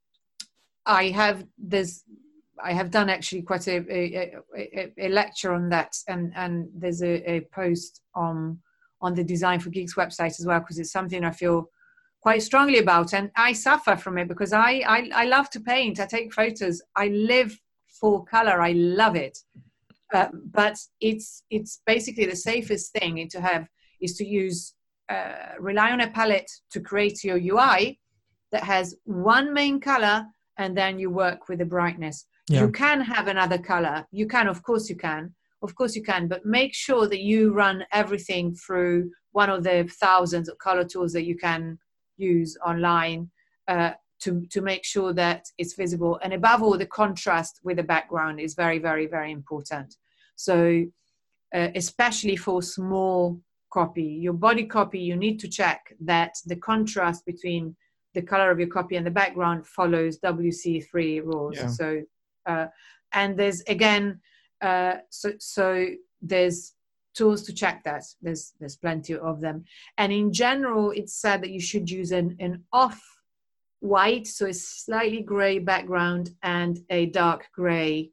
I have there's I have done actually quite a a, a, a lecture on that, and and there's a, a post on on the Design for Geeks website as well, because it's something I feel quite strongly about, and I suffer from it because I, I I love to paint. I take photos. I live for color. I love it, uh, but it's it's basically the safest thing to have is to use uh, rely on a palette to create your U I that has one main color, and then you work with the brightness. Yeah. You can have another color. You can, of course you can. Of course you can, but make sure that you run everything through one of the thousands of color tools that you can use online uh, to, to make sure that it's visible. And above all, the contrast with the background is very, very, very important. So uh, especially for small copy, your body copy, you need to check that the contrast between the color of your copy and the background follows W C three rules. Yeah. So, uh, and there's again, uh, so so there's tools to check that. There's there's plenty of them. And in general, it's said that you should use an an off white, so a slightly gray background and a dark gray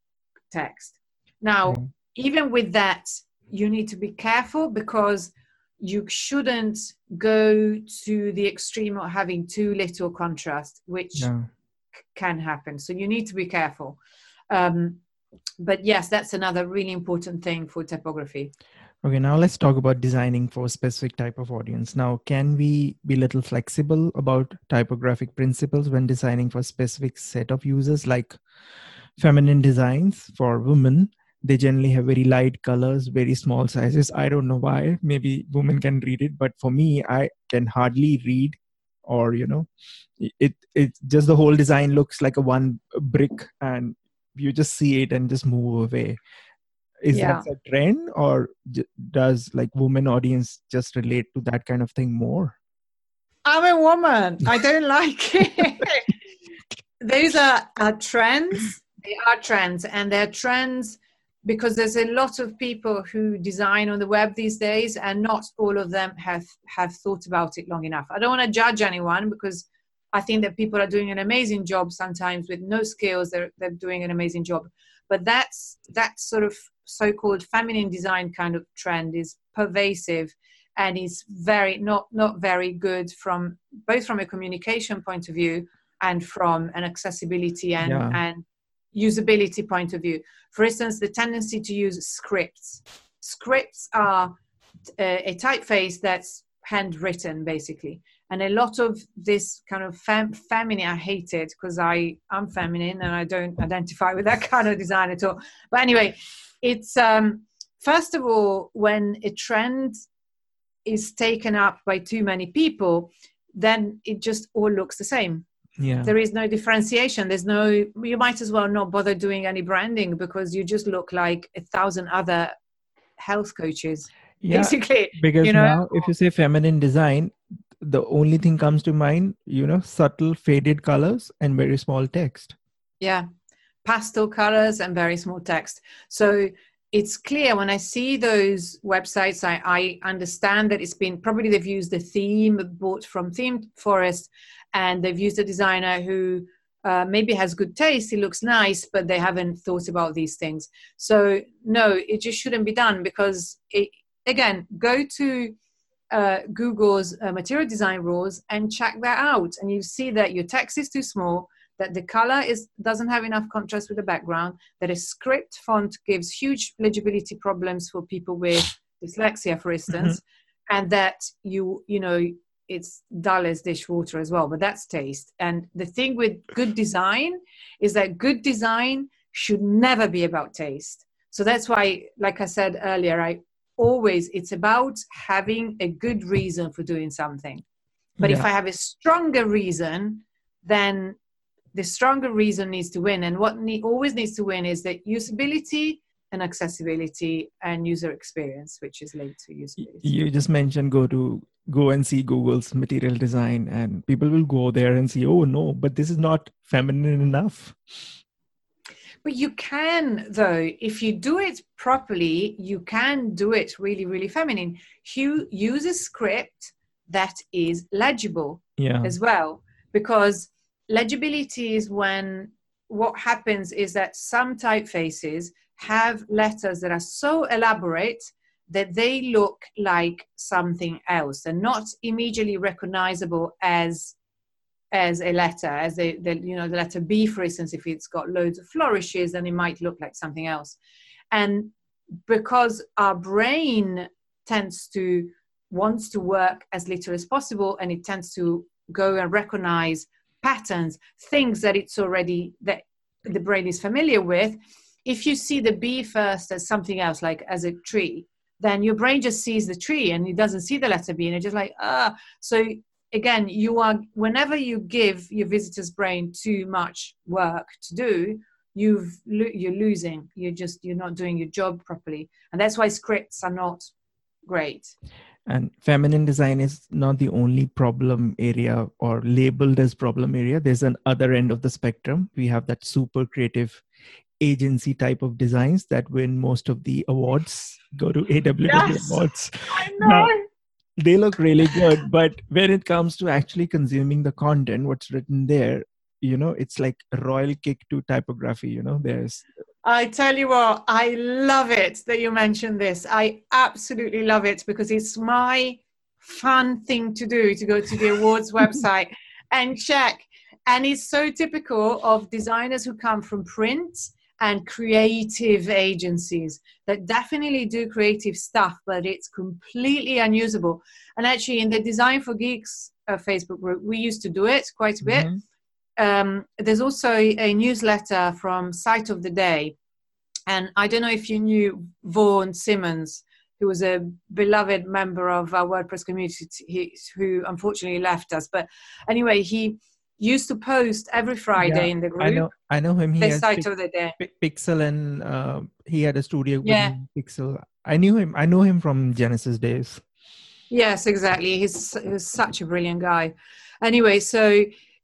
text. Now, Mm. even with that, you need to be careful because you shouldn't go to the extreme of having too little contrast, which Yeah. can happen. So you need to be careful. Um, but yes, that's another really important thing for typography. Okay, now let's talk about designing for a specific type of audience. Now, can we be a little flexible about typographic principles when designing for a specific set of users, like feminine designs for women? They generally have very light colors, very small sizes. I don't know why. Maybe women can read it, but for me, I can hardly read, or you know, it it just the whole design looks like a one brick, and you just see it and just move away. Is Yeah. that a trend, or j- does like women audience just relate to that kind of thing more? I'm a woman. I don't like it. those are, are trends. They are trends, and they're trends because there's a lot of people who design on the web these days, and not all of them have have thought about it long enough. I don't want to judge anyone, because I think that people are doing an amazing job sometimes with no skills. They're they're doing an amazing job, but that's that sort of so-called feminine design kind of trend is pervasive, and is very not not very good from both from a communication point of view and from an accessibility and Yeah. and usability point of view. For instance, the tendency to use scripts. Scripts are a, a typeface that's handwritten, basically. And a lot of this kind of fem- feminine, I hate it because I am feminine and I don't identify with that kind of design at all. But anyway, it's um, first of all, when a trend is taken up by too many people, then it just all looks the same. Yeah. There is no differentiation. There's no, you might as well not bother doing any branding, because you just look like a thousand other health coaches, Yeah, basically. because You know, now if you say feminine design, the only thing comes to mind, you know, subtle faded colors and very small text. yeah, pastel colors and very small text. So it's clear when I see those websites, I, I understand that it's been, probably they've used the theme bought from Theme Forest, and they've used a designer who uh, maybe has good taste. It looks nice, but they haven't thought about these things. So no, it just shouldn't be done, because it, again, go to uh, Google's uh, material design rules and check that out. And you see that your text is too small, that the color is doesn't have enough contrast with the background, that a script font gives huge legibility problems for people with dyslexia, for instance, mm-hmm. and that you, you know, it's dull as dishwater as well, but that's taste. And the thing with good design is that good design should never be about taste. So that's why, like I said earlier, I always, it's about having a good reason for doing something. But yeah. if I have a stronger reason, then the stronger reason needs to win. And what ne- always needs to win is that usability and accessibility and user experience, which is linked to usability. You just mentioned go to go and see Google's material design, and people will go there and see, oh no, but this is not feminine enough. But you can, though, if you do it properly, you can do it really, really feminine. You use a script that is legible yeah. as well, because legibility is when what happens is that some typefaces have letters that are so elaborate that they look like something else and not immediately recognizable as as a letter, as a, the, you know, the letter B, for instance, if it's got loads of flourishes, then it might look like something else. And because our brain tends to, wants to work as little as possible, and it tends to go and recognize patterns, things that it's already, that the brain is familiar with. If you see the B first as something else, like as a tree, then your brain just sees the tree and it doesn't see the letter B, and it's just like, ah. So again, you are, whenever you give your visitor's brain too much work to do, you've, you're losing. You're just, you're not doing your job properly. And that's why scripts are not great. And feminine design is not the only problem area or labeled as problem area. There's an other end of the spectrum. We have that super creative agency type of designs that win most of the awards, go to A W W Yes, awards. I know. Now, they look really good, but when it comes to actually consuming the content, what's written there, you know, it's like a royal kick to typography, you know, there's... I tell you what, I love it that you mentioned this. I absolutely love it, because it's my fun thing to do, to go to the awards website and check. And it's so typical of designers who come from print and creative agencies that definitely do creative stuff, but it's completely unusable. And actually in the Design for Geeks uh, Facebook group, we used to do it quite a bit. Mm-hmm. Um, there's also a, a newsletter from Site of the Day. And I don't know if you knew Vaughan Simmons, who was a beloved member of our WordPress community, he, who unfortunately left us. But anyway, he used to post every Friday yeah, in the group. I know, I know him. He the has Site Pic- of the Day. Pixel, and uh, he had a studio yeah. with Pixel. I knew him. I know him from Genesis days. Yes, exactly. He's, he's such a brilliant guy. Anyway, so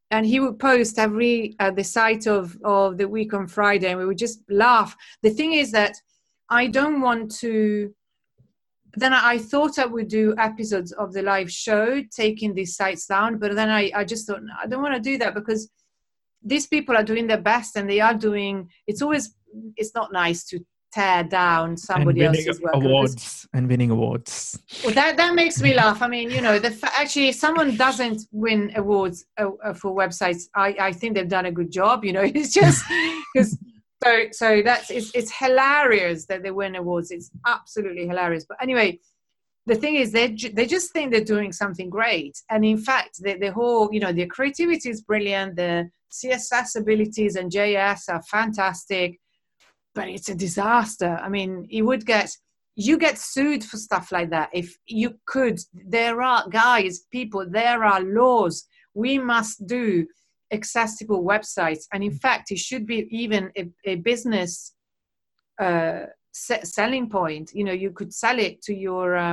and he would post every uh, the site of of the week on Friday, and we would just laugh. The thing is that I don't want to. Then I thought I would do episodes of the live show, taking these sites down, but then I, I just thought, no, I don't want to do that, because these people are doing their best, and they are doing, it's always, it's not nice to tear down somebody and winning else's work. awards and winning awards. Well, that, that makes me laugh. I mean, you know, the fa- actually, if someone doesn't win awards uh, uh, for websites, I, I think they've done a good job. You know, it's just because so so that's it's it's hilarious that they win awards. It's absolutely hilarious. But anyway, the thing is, they they just think they're doing something great, and in fact, the the whole, you know, the creativity is brilliant. The C S S abilities and J S are fantastic, but it's a disaster. I mean, you would get. You get sued for stuff like that. If you could, there are guys, people, there are laws. We must do accessible websites. And in fact, it should be even a, a business uh, se- selling point. You know, you could sell it to your, uh,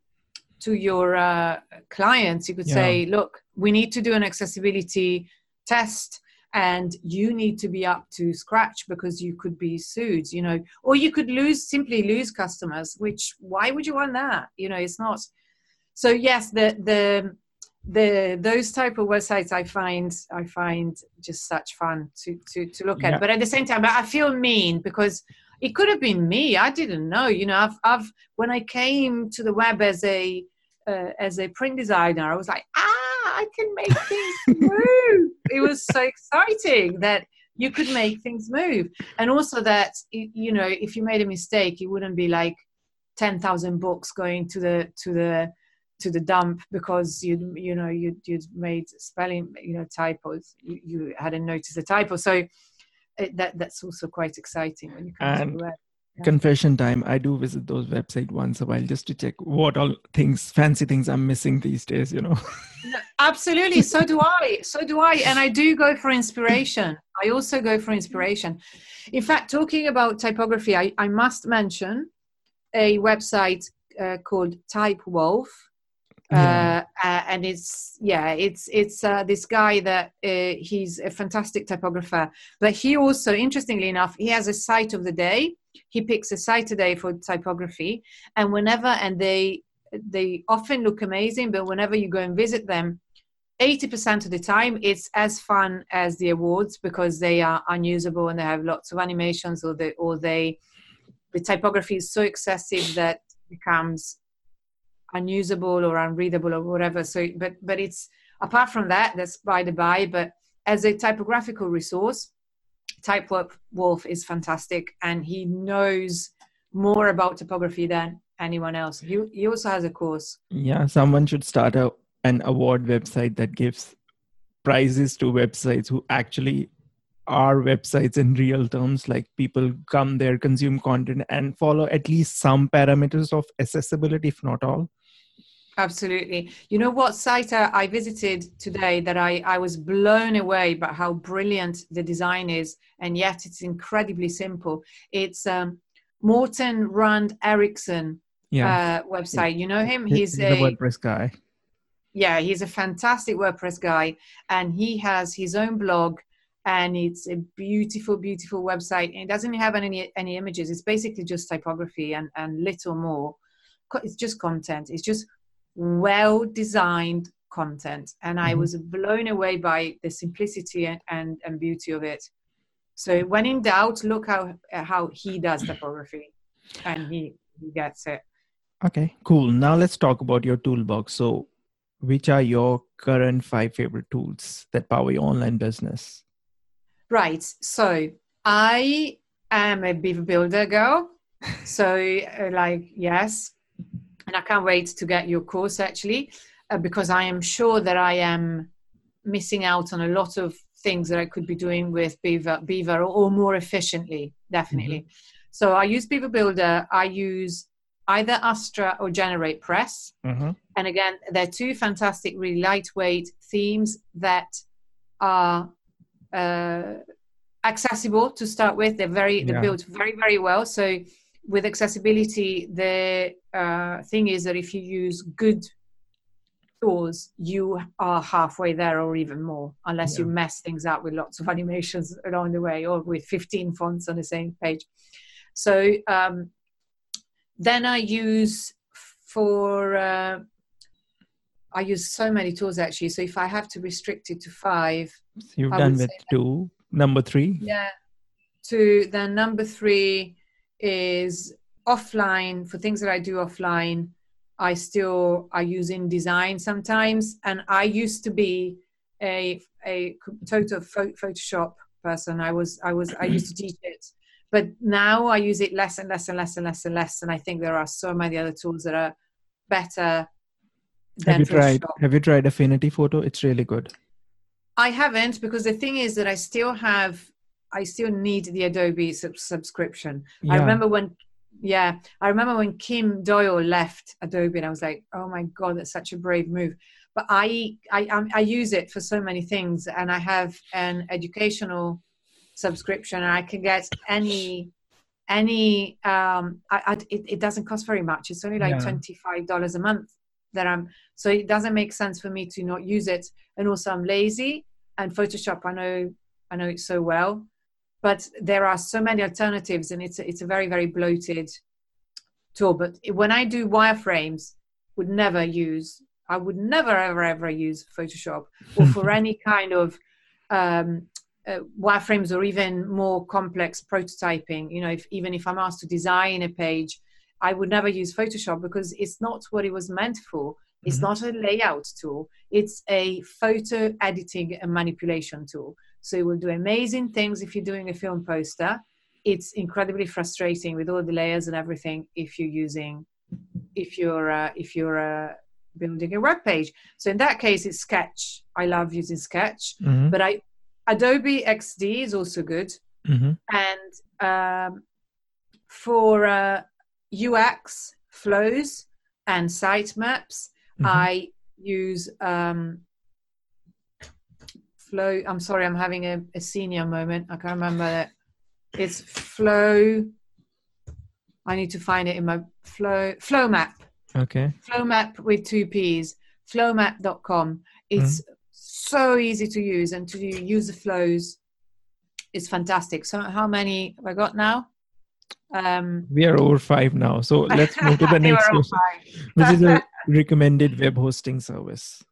to your uh, clients. You could Yeah. say, look, we need to do an accessibility test, and you need to be up to scratch, because you could be sued, you know, or you could lose, simply lose customers, which, why would you want that? You know, it's not. So yes, the, the, the, those type of websites I find, I find just such fun to, to, to look at. Yeah. But at the same time, I feel mean, because it could have been me. I didn't know, you know, I've, I've, when I came to the web as a, uh, as a print designer, I was like, ah, I can make things move. It was so exciting that you could make things move. And also that, you know, if you made a mistake, it wouldn't be like ten thousand books going to the, to the, to the dump because you you know, you'd, you'd made spelling, you know, typos. You, you hadn't noticed a typo. So it, that, that's also quite exciting when you come And to the web. Yeah. Confession time, I do visit those websites once a while just to check what all things, fancy things I'm missing these days, you know. No, absolutely. So do I. So do I. And I do go for inspiration. I also go for inspiration. In fact, talking about typography, I, I must mention a website uh, called TypeWolf. Yeah. Uh, uh, and it's, yeah, it's, it's uh, this guy that uh, he's a fantastic typographer, but he also, interestingly enough, he has a site of the day. He picks a site a day for typography, and whenever, and they, they often look amazing, but whenever you go and visit them, eighty percent of the time, it's as fun as the awards, because they are unusable and they have lots of animations, or they, or they, the typography is so excessive that it becomes unusable or unreadable or whatever. So, but, but it's, apart from that, that's by the by, but as a typographical resource, TypeWolf is fantastic, and he knows more about typography than anyone else. He, he also has a course. Yeah, someone should start a, an award website that gives prizes to websites who actually are websites in real terms, like people come there, consume content, and follow at least some parameters of accessibility, if not all. Absolutely. You know what site I visited today that I, I was blown away by how brilliant the design is, and yet it's incredibly simple. It's um, Morten Rand Eriksson Yeah. uh, website. You know him? He's, He's he's a WordPress guy. Yeah, he's a fantastic WordPress guy, and he has his own blog, and it's a beautiful, beautiful website. And it doesn't have any any images. It's basically just typography and, and little more. It's just content. It's just well-designed content. And I mm-hmm. was blown away by the simplicity and, and, and beauty of it. So when in doubt, look how how he does typography, and he, he gets it. Okay, cool. Now let's talk about your toolbox. So which are your current five favorite tools that power your online business? Right. So I am a Beaver Builder girl. So uh, like, yes. And I can't wait to get your course, actually, uh, because I am sure that I am missing out on a lot of things that I could be doing with Beaver, Beaver or, or more efficiently, definitely. Mm-hmm. So I use Beaver Builder. I use either Astra or Generate Press. Mm-hmm. And again, they're two fantastic, really lightweight themes that are uh, accessible to start with. They're very, they're yeah. built very, very well. So with accessibility, the uh, thing is that if you use good tools, you are halfway there or even more, unless Yeah. you mess things up with lots of animations along the way or with fifteen fonts on the same page. So um, then I use for, uh, I use so many tools actually. So if I have to restrict it to five, So you've I done would with say that, two. Number three. yeah, two. Then number three is offline. For things that I do offline, I still I use InDesign sometimes, and I used to be a a total pho- Photoshop person. I was I was I used to teach it, but now I use it less and less and less and less and less. And I think there are so many other tools that are better Have than you tried? Photoshop. Have you tried Affinity Photo? It's really good. I haven't, because the thing is that I still have, I still need the Adobe sub- subscription. I Yeah. remember when, yeah, I remember when Kim Doyle left Adobe, and I was like, oh my God, that's such a brave move. But I, I, I, I use it for so many things, and I have an educational subscription, and I can get any, any, um, I, I, it, it doesn't cost very much. It's only like Yeah. twenty-five dollars a month that I'm, so it doesn't make sense for me to not use it. And also I'm lazy, and Photoshop, I know, I know it so well, but there are so many alternatives, and it's a, it's a very, very bloated tool. But when I do wireframes, would never use, I would never, ever, ever use Photoshop, or for any kind of um, uh, wireframes, or even more complex prototyping. You know, if, even if I'm asked to design a page, I would never use Photoshop, because it's not what it was meant for. It's Mhm. not a layout tool. It's a photo editing and manipulation tool. So it will do amazing things if you're doing a film poster. It's incredibly frustrating with all the layers and everything if you're using, if you're uh, if you're uh, building a web page. So in that case, it's Sketch. I love using Sketch, Mhm. but I Adobe X D is also good. Mhm. And um, for uh, U X flows and sitemaps, Mhm. I use um, Flow. I'm sorry, I'm having a, a senior moment. I can't remember it. It's Flow. I need to find it in my Flow Flow Map. Okay. Flow Map with two P's. flow map dot com. It's Mhm. so easy to use, and to use the flows is fantastic. So how many have I got now? Um, We are over five now. So let's move to the they next were all question, which is a recommended web hosting service.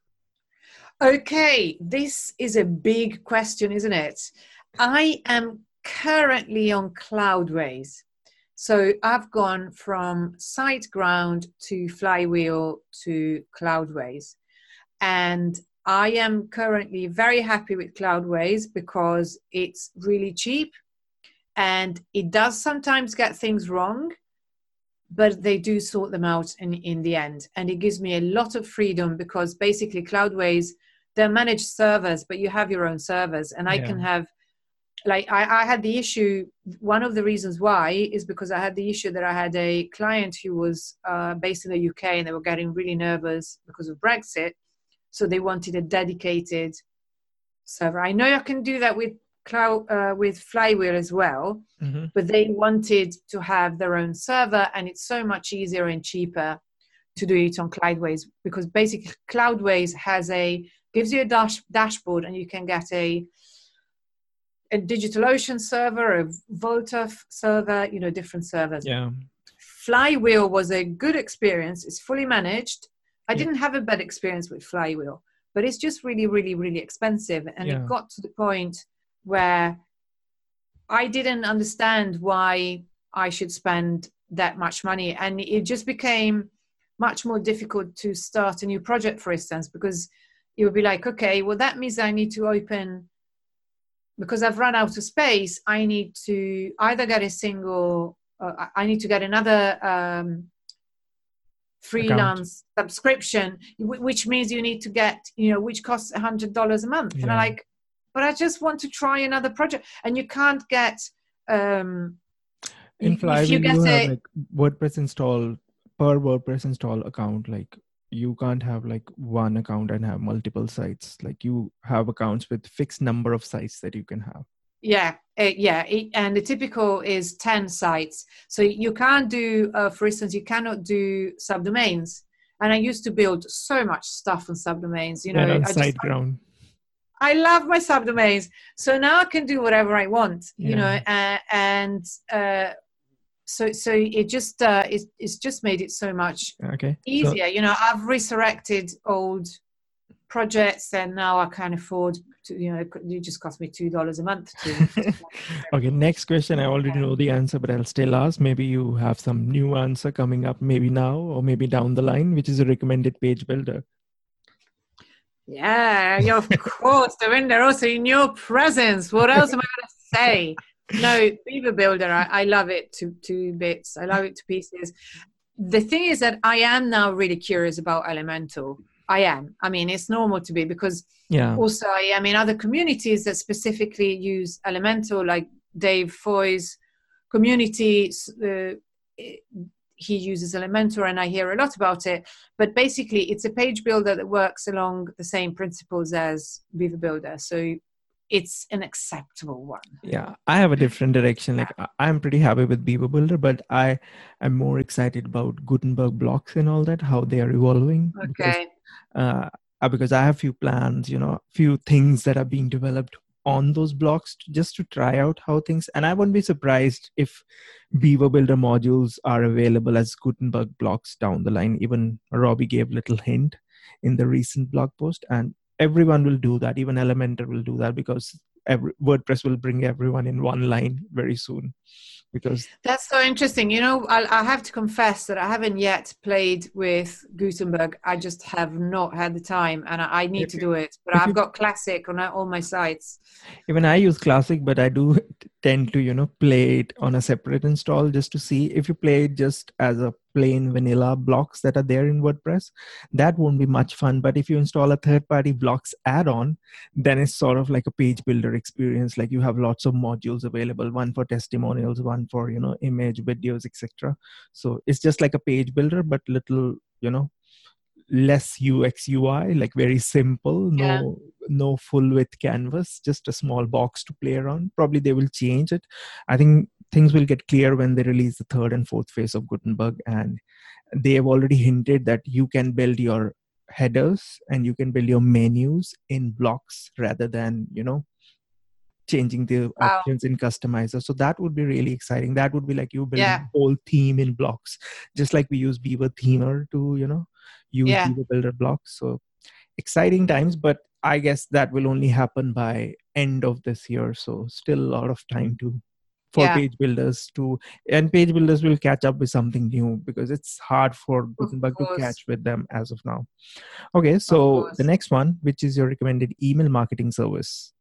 Okay, this is a big question, isn't it? I am currently on Cloudways. So I've gone from SiteGround to Flywheel to Cloudways. And I am currently very happy with Cloudways because it's really cheap, and it does sometimes get things wrong, but they do sort them out in, in the end. And it gives me a lot of freedom, because basically Cloudways, they're managed servers, but you have your own servers. And I Yeah. can have, like, I, I had the issue, one of the reasons why is because I had the issue that I had a client who was uh, based in the U K, and they were getting really nervous because of Brexit. So they wanted a dedicated server. I know I can do that with cloud uh, with Flywheel as well, Mm-hmm. but they wanted to have their own server, and it's so much easier and cheaper to do it on Cloudways, because basically Cloudways has a gives you a dash, dashboard, and you can get a a DigitalOcean server, a Volta server, you know, different servers. Yeah. Flywheel was a good experience. It's fully managed. I Yeah. didn't have a bad experience with Flywheel, but it's just really, really, really expensive. And Yeah. it got to the point where I didn't understand why I should spend that much money. And it just became much more difficult to start a new project, for instance, because it would be like, okay, well, that means I need to open, because I've run out of space, I need to either get a single, uh, I need to get another um, freelance Account. subscription, which means you need to get, you know, which costs a hundred dollars a month. Yeah. And I'm like, but I just want to try another project. And you can't get, um, In if Flywheel, you you, get have a, like WordPress install per WordPress install account. Like you can't have like one account and have multiple sites. Like you have accounts with fixed number of sites that you can have. yeah, uh, yeah. It, and the typical is ten sites. So you can't do, uh, for instance, you cannot do subdomains. And I used to build so much stuff on subdomains. You know, And on I just SiteGround. I love my subdomains. So now I can do whatever I want. You Yeah. know, uh, and uh, so so it just uh, it's it's just made it so much Okay. easier. You know, I've resurrected old projects, and now I can afford to, you know, it just cost me two dollars a month to, to Okay, next question. I already know the answer, but I'll still ask. Maybe you have some new answer coming up, maybe now or maybe down the line, which is a recommended page builder. Yeah, yeah, of course. They're in there also in your presence. What else am I going to say? No, Beaver Builder, I, I love it to, to bits. I love it to pieces. The thing is that I am now really curious about Elementor. I am. I mean, it's normal to be, because Yeah. also I am in other communities that specifically use Elementor, like Dave Foy's community. Uh, he uses Elementor, and I hear a lot about it. But basically, it's a page builder that works along the same principles as Beaver Builder. So it's an acceptable one. Yeah, I have a different direction. Like I- I'm pretty happy with Beaver Builder, but I am more excited about Gutenberg blocks and all that, how they are evolving. Okay. Because, uh, uh, because I have few plans, you know, few things that are being developed on those blocks to, just to try out how things. And I wouldn't be surprised if Beaver Builder modules are available as Gutenberg blocks down the line. Even Robbie gave a little hint in the recent blog post, and everyone will do that. Even Elementor will do that, because every, WordPress will bring everyone in one line very soon. Because that's so interesting. You know, I, I have to confess that I haven't yet played with Gutenberg. I just have not had the time, and I, I need to you, do it. But I've you, got Classic on all my sites. Even I use Classic, but I do tend to, you know, play it on a separate install just to see. If you play it just as a plain vanilla blocks that are there in WordPress, that won't be much fun. But if you install a third-party blocks add-on, then it's sort of like a page builder experience. Like you have lots of modules available, one for testimonials, one for, you know, image, videos, et cetera. So it's just like a page builder, but little, you know, less U X U I, like very simple, no yeah. no full width canvas, just a small box to play around. Probably they will change it. I think things will get clear when they release the third and fourth phase of Gutenberg, and they have already hinted that you can build your headers and you can build your menus in blocks rather than, you know, changing the wow. options in customizer. So that would be really exciting. That would be like you building yeah. a whole theme in blocks, just like we use Beaver Themer to, you know, use yeah. Beaver Builder blocks. So exciting times, but I guess that will only happen by end of this year. So still a lot of time to for yeah. page builders to, and page builders will catch up with something new, because it's hard for Gutenberg to catch with them as of now. Okay, so the next one, which is your recommended email marketing service.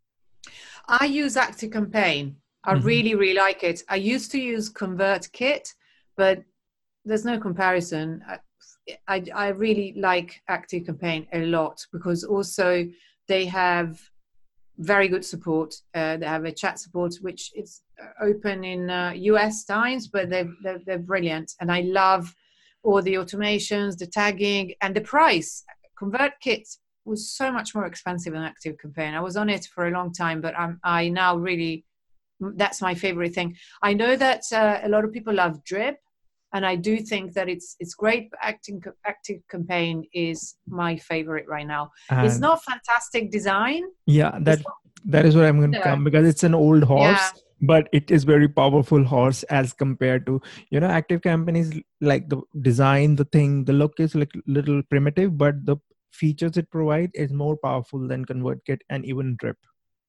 I use ActiveCampaign. I mm-hmm. really, really like it. I used to use ConvertKit, but there's no comparison. I, I, I really like ActiveCampaign a lot, because also they have very good support. Uh, they have a chat support, which is open in uh, U S times, but they're, they're, they're brilliant. And I love all the automations, the tagging, and the price. ConvertKit was so much more expensive than ActiveCampaign. I was on it for a long time, but I'm, I now really, that's my favorite thing. I know that uh, a lot of people love Drip, and I do think that it's it's great, but Active, ActiveCampaign is my favorite right now. And it's not fantastic design. Yeah, that not, that is where I'm going to no. come, because it's an old horse. Yeah. But it is very powerful horse as compared to, you know, ActiveCampaign is like the design, the thing, the look is like little primitive, but the features it provides is more powerful than ConvertKit and even Drip.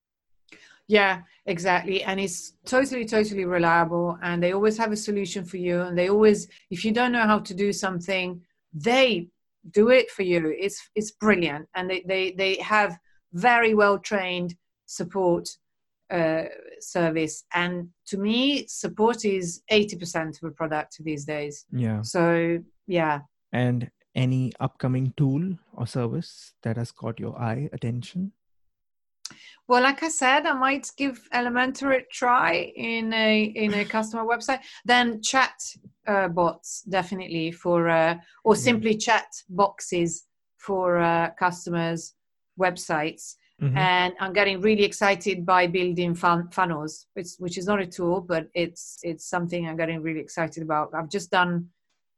Yeah, exactly. And it's totally, totally reliable. And they always have a solution for you. And they always, if you don't know how to do something, they do it for you. It's it's brilliant. And they, they, they have very well-trained support uh, service. And to me, support is eighty percent of a product these days. Yeah. So, yeah. And any upcoming tool or service that has caught your eye, attention? Well, like I said, I might give Elementor a try in a in a customer website. Then chat uh, bots, definitely, for uh, or simply yeah. chat boxes for uh, customers' websites. Mm-hmm. And I'm getting really excited by building fun- funnels, it's, which is not a tool, but it's it's something I'm getting really excited about. I've just done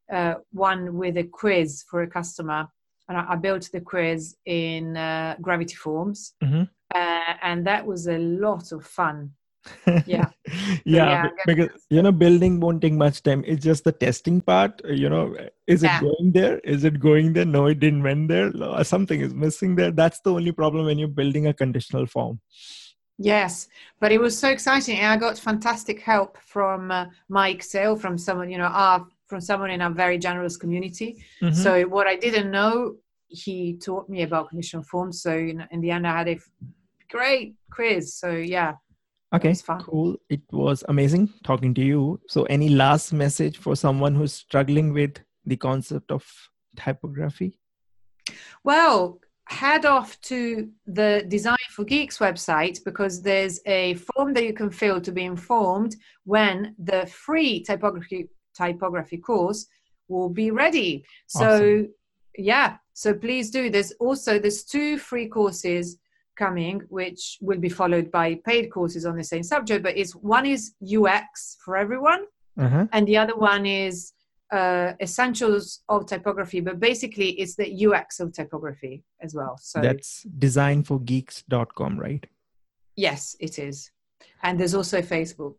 uh, one with a quiz for a customer. And I, I built the quiz in uh, Gravity Forms. Mm-hmm. Uh, and that was a lot of fun. Yeah. yeah, yeah because, you know, building won't take much time. It's just the testing part. You know, is it yeah. going there? Is it going there? No, it didn't went there. Something is missing there. That's the only problem when you're building a conditional form. Yes, but it was so exciting. And I got fantastic help from uh, Mike Sale, from someone, you know, our, from someone in our very generous community. Mm-hmm. So what I didn't know, he taught me about conditional forms. So in, in the end, I had a great quiz. So yeah. Okay, cool. It was amazing talking to you. So any last message for someone who's struggling with the concept of typography? Well, head off to the Design for Geeks website, because there's a form that you can fill to be informed when the free typography typography course will be ready. So awesome. Yeah, so please do. There's also, there's two free courses coming, which will be followed by paid courses on the same subject, but it's one is U X for everyone, uh-huh. and the other one is uh, essentials of typography, but basically it's the U X of typography as well. So that's design for geeks dot com, right? Yes, it is. And there's also Facebook.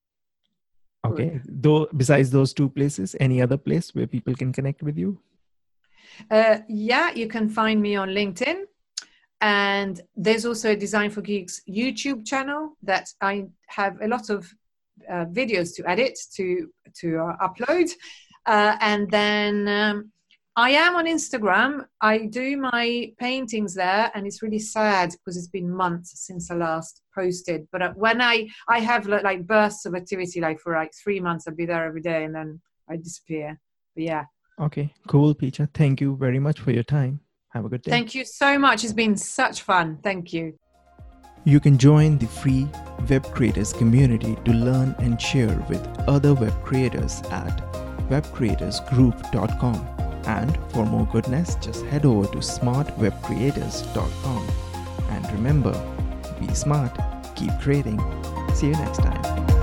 Okay. Though besides those two places, any other place where people can connect with you? Uh, yeah, you can find me on LinkedIn. And there's also a Design for Geeks YouTube channel that I have a lot of uh, videos to edit, to to uh, upload. Uh, and then um, I am on Instagram. I do my paintings there, and it's really sad because it's been months since I last posted. But uh, when I, I have like, like bursts of activity, like for like three months, I'll be there every day and then I disappear. But yeah. Okay, cool, Pecha. Thank you very much for your time. Have a good day. Thank you so much. It's been such fun. Thank you. You can join the free web creators community to learn and share with other web creators at web creators group dot com. And for more goodness, just head over to smart web creators dot com. And remember, be smart, keep creating. See you next time.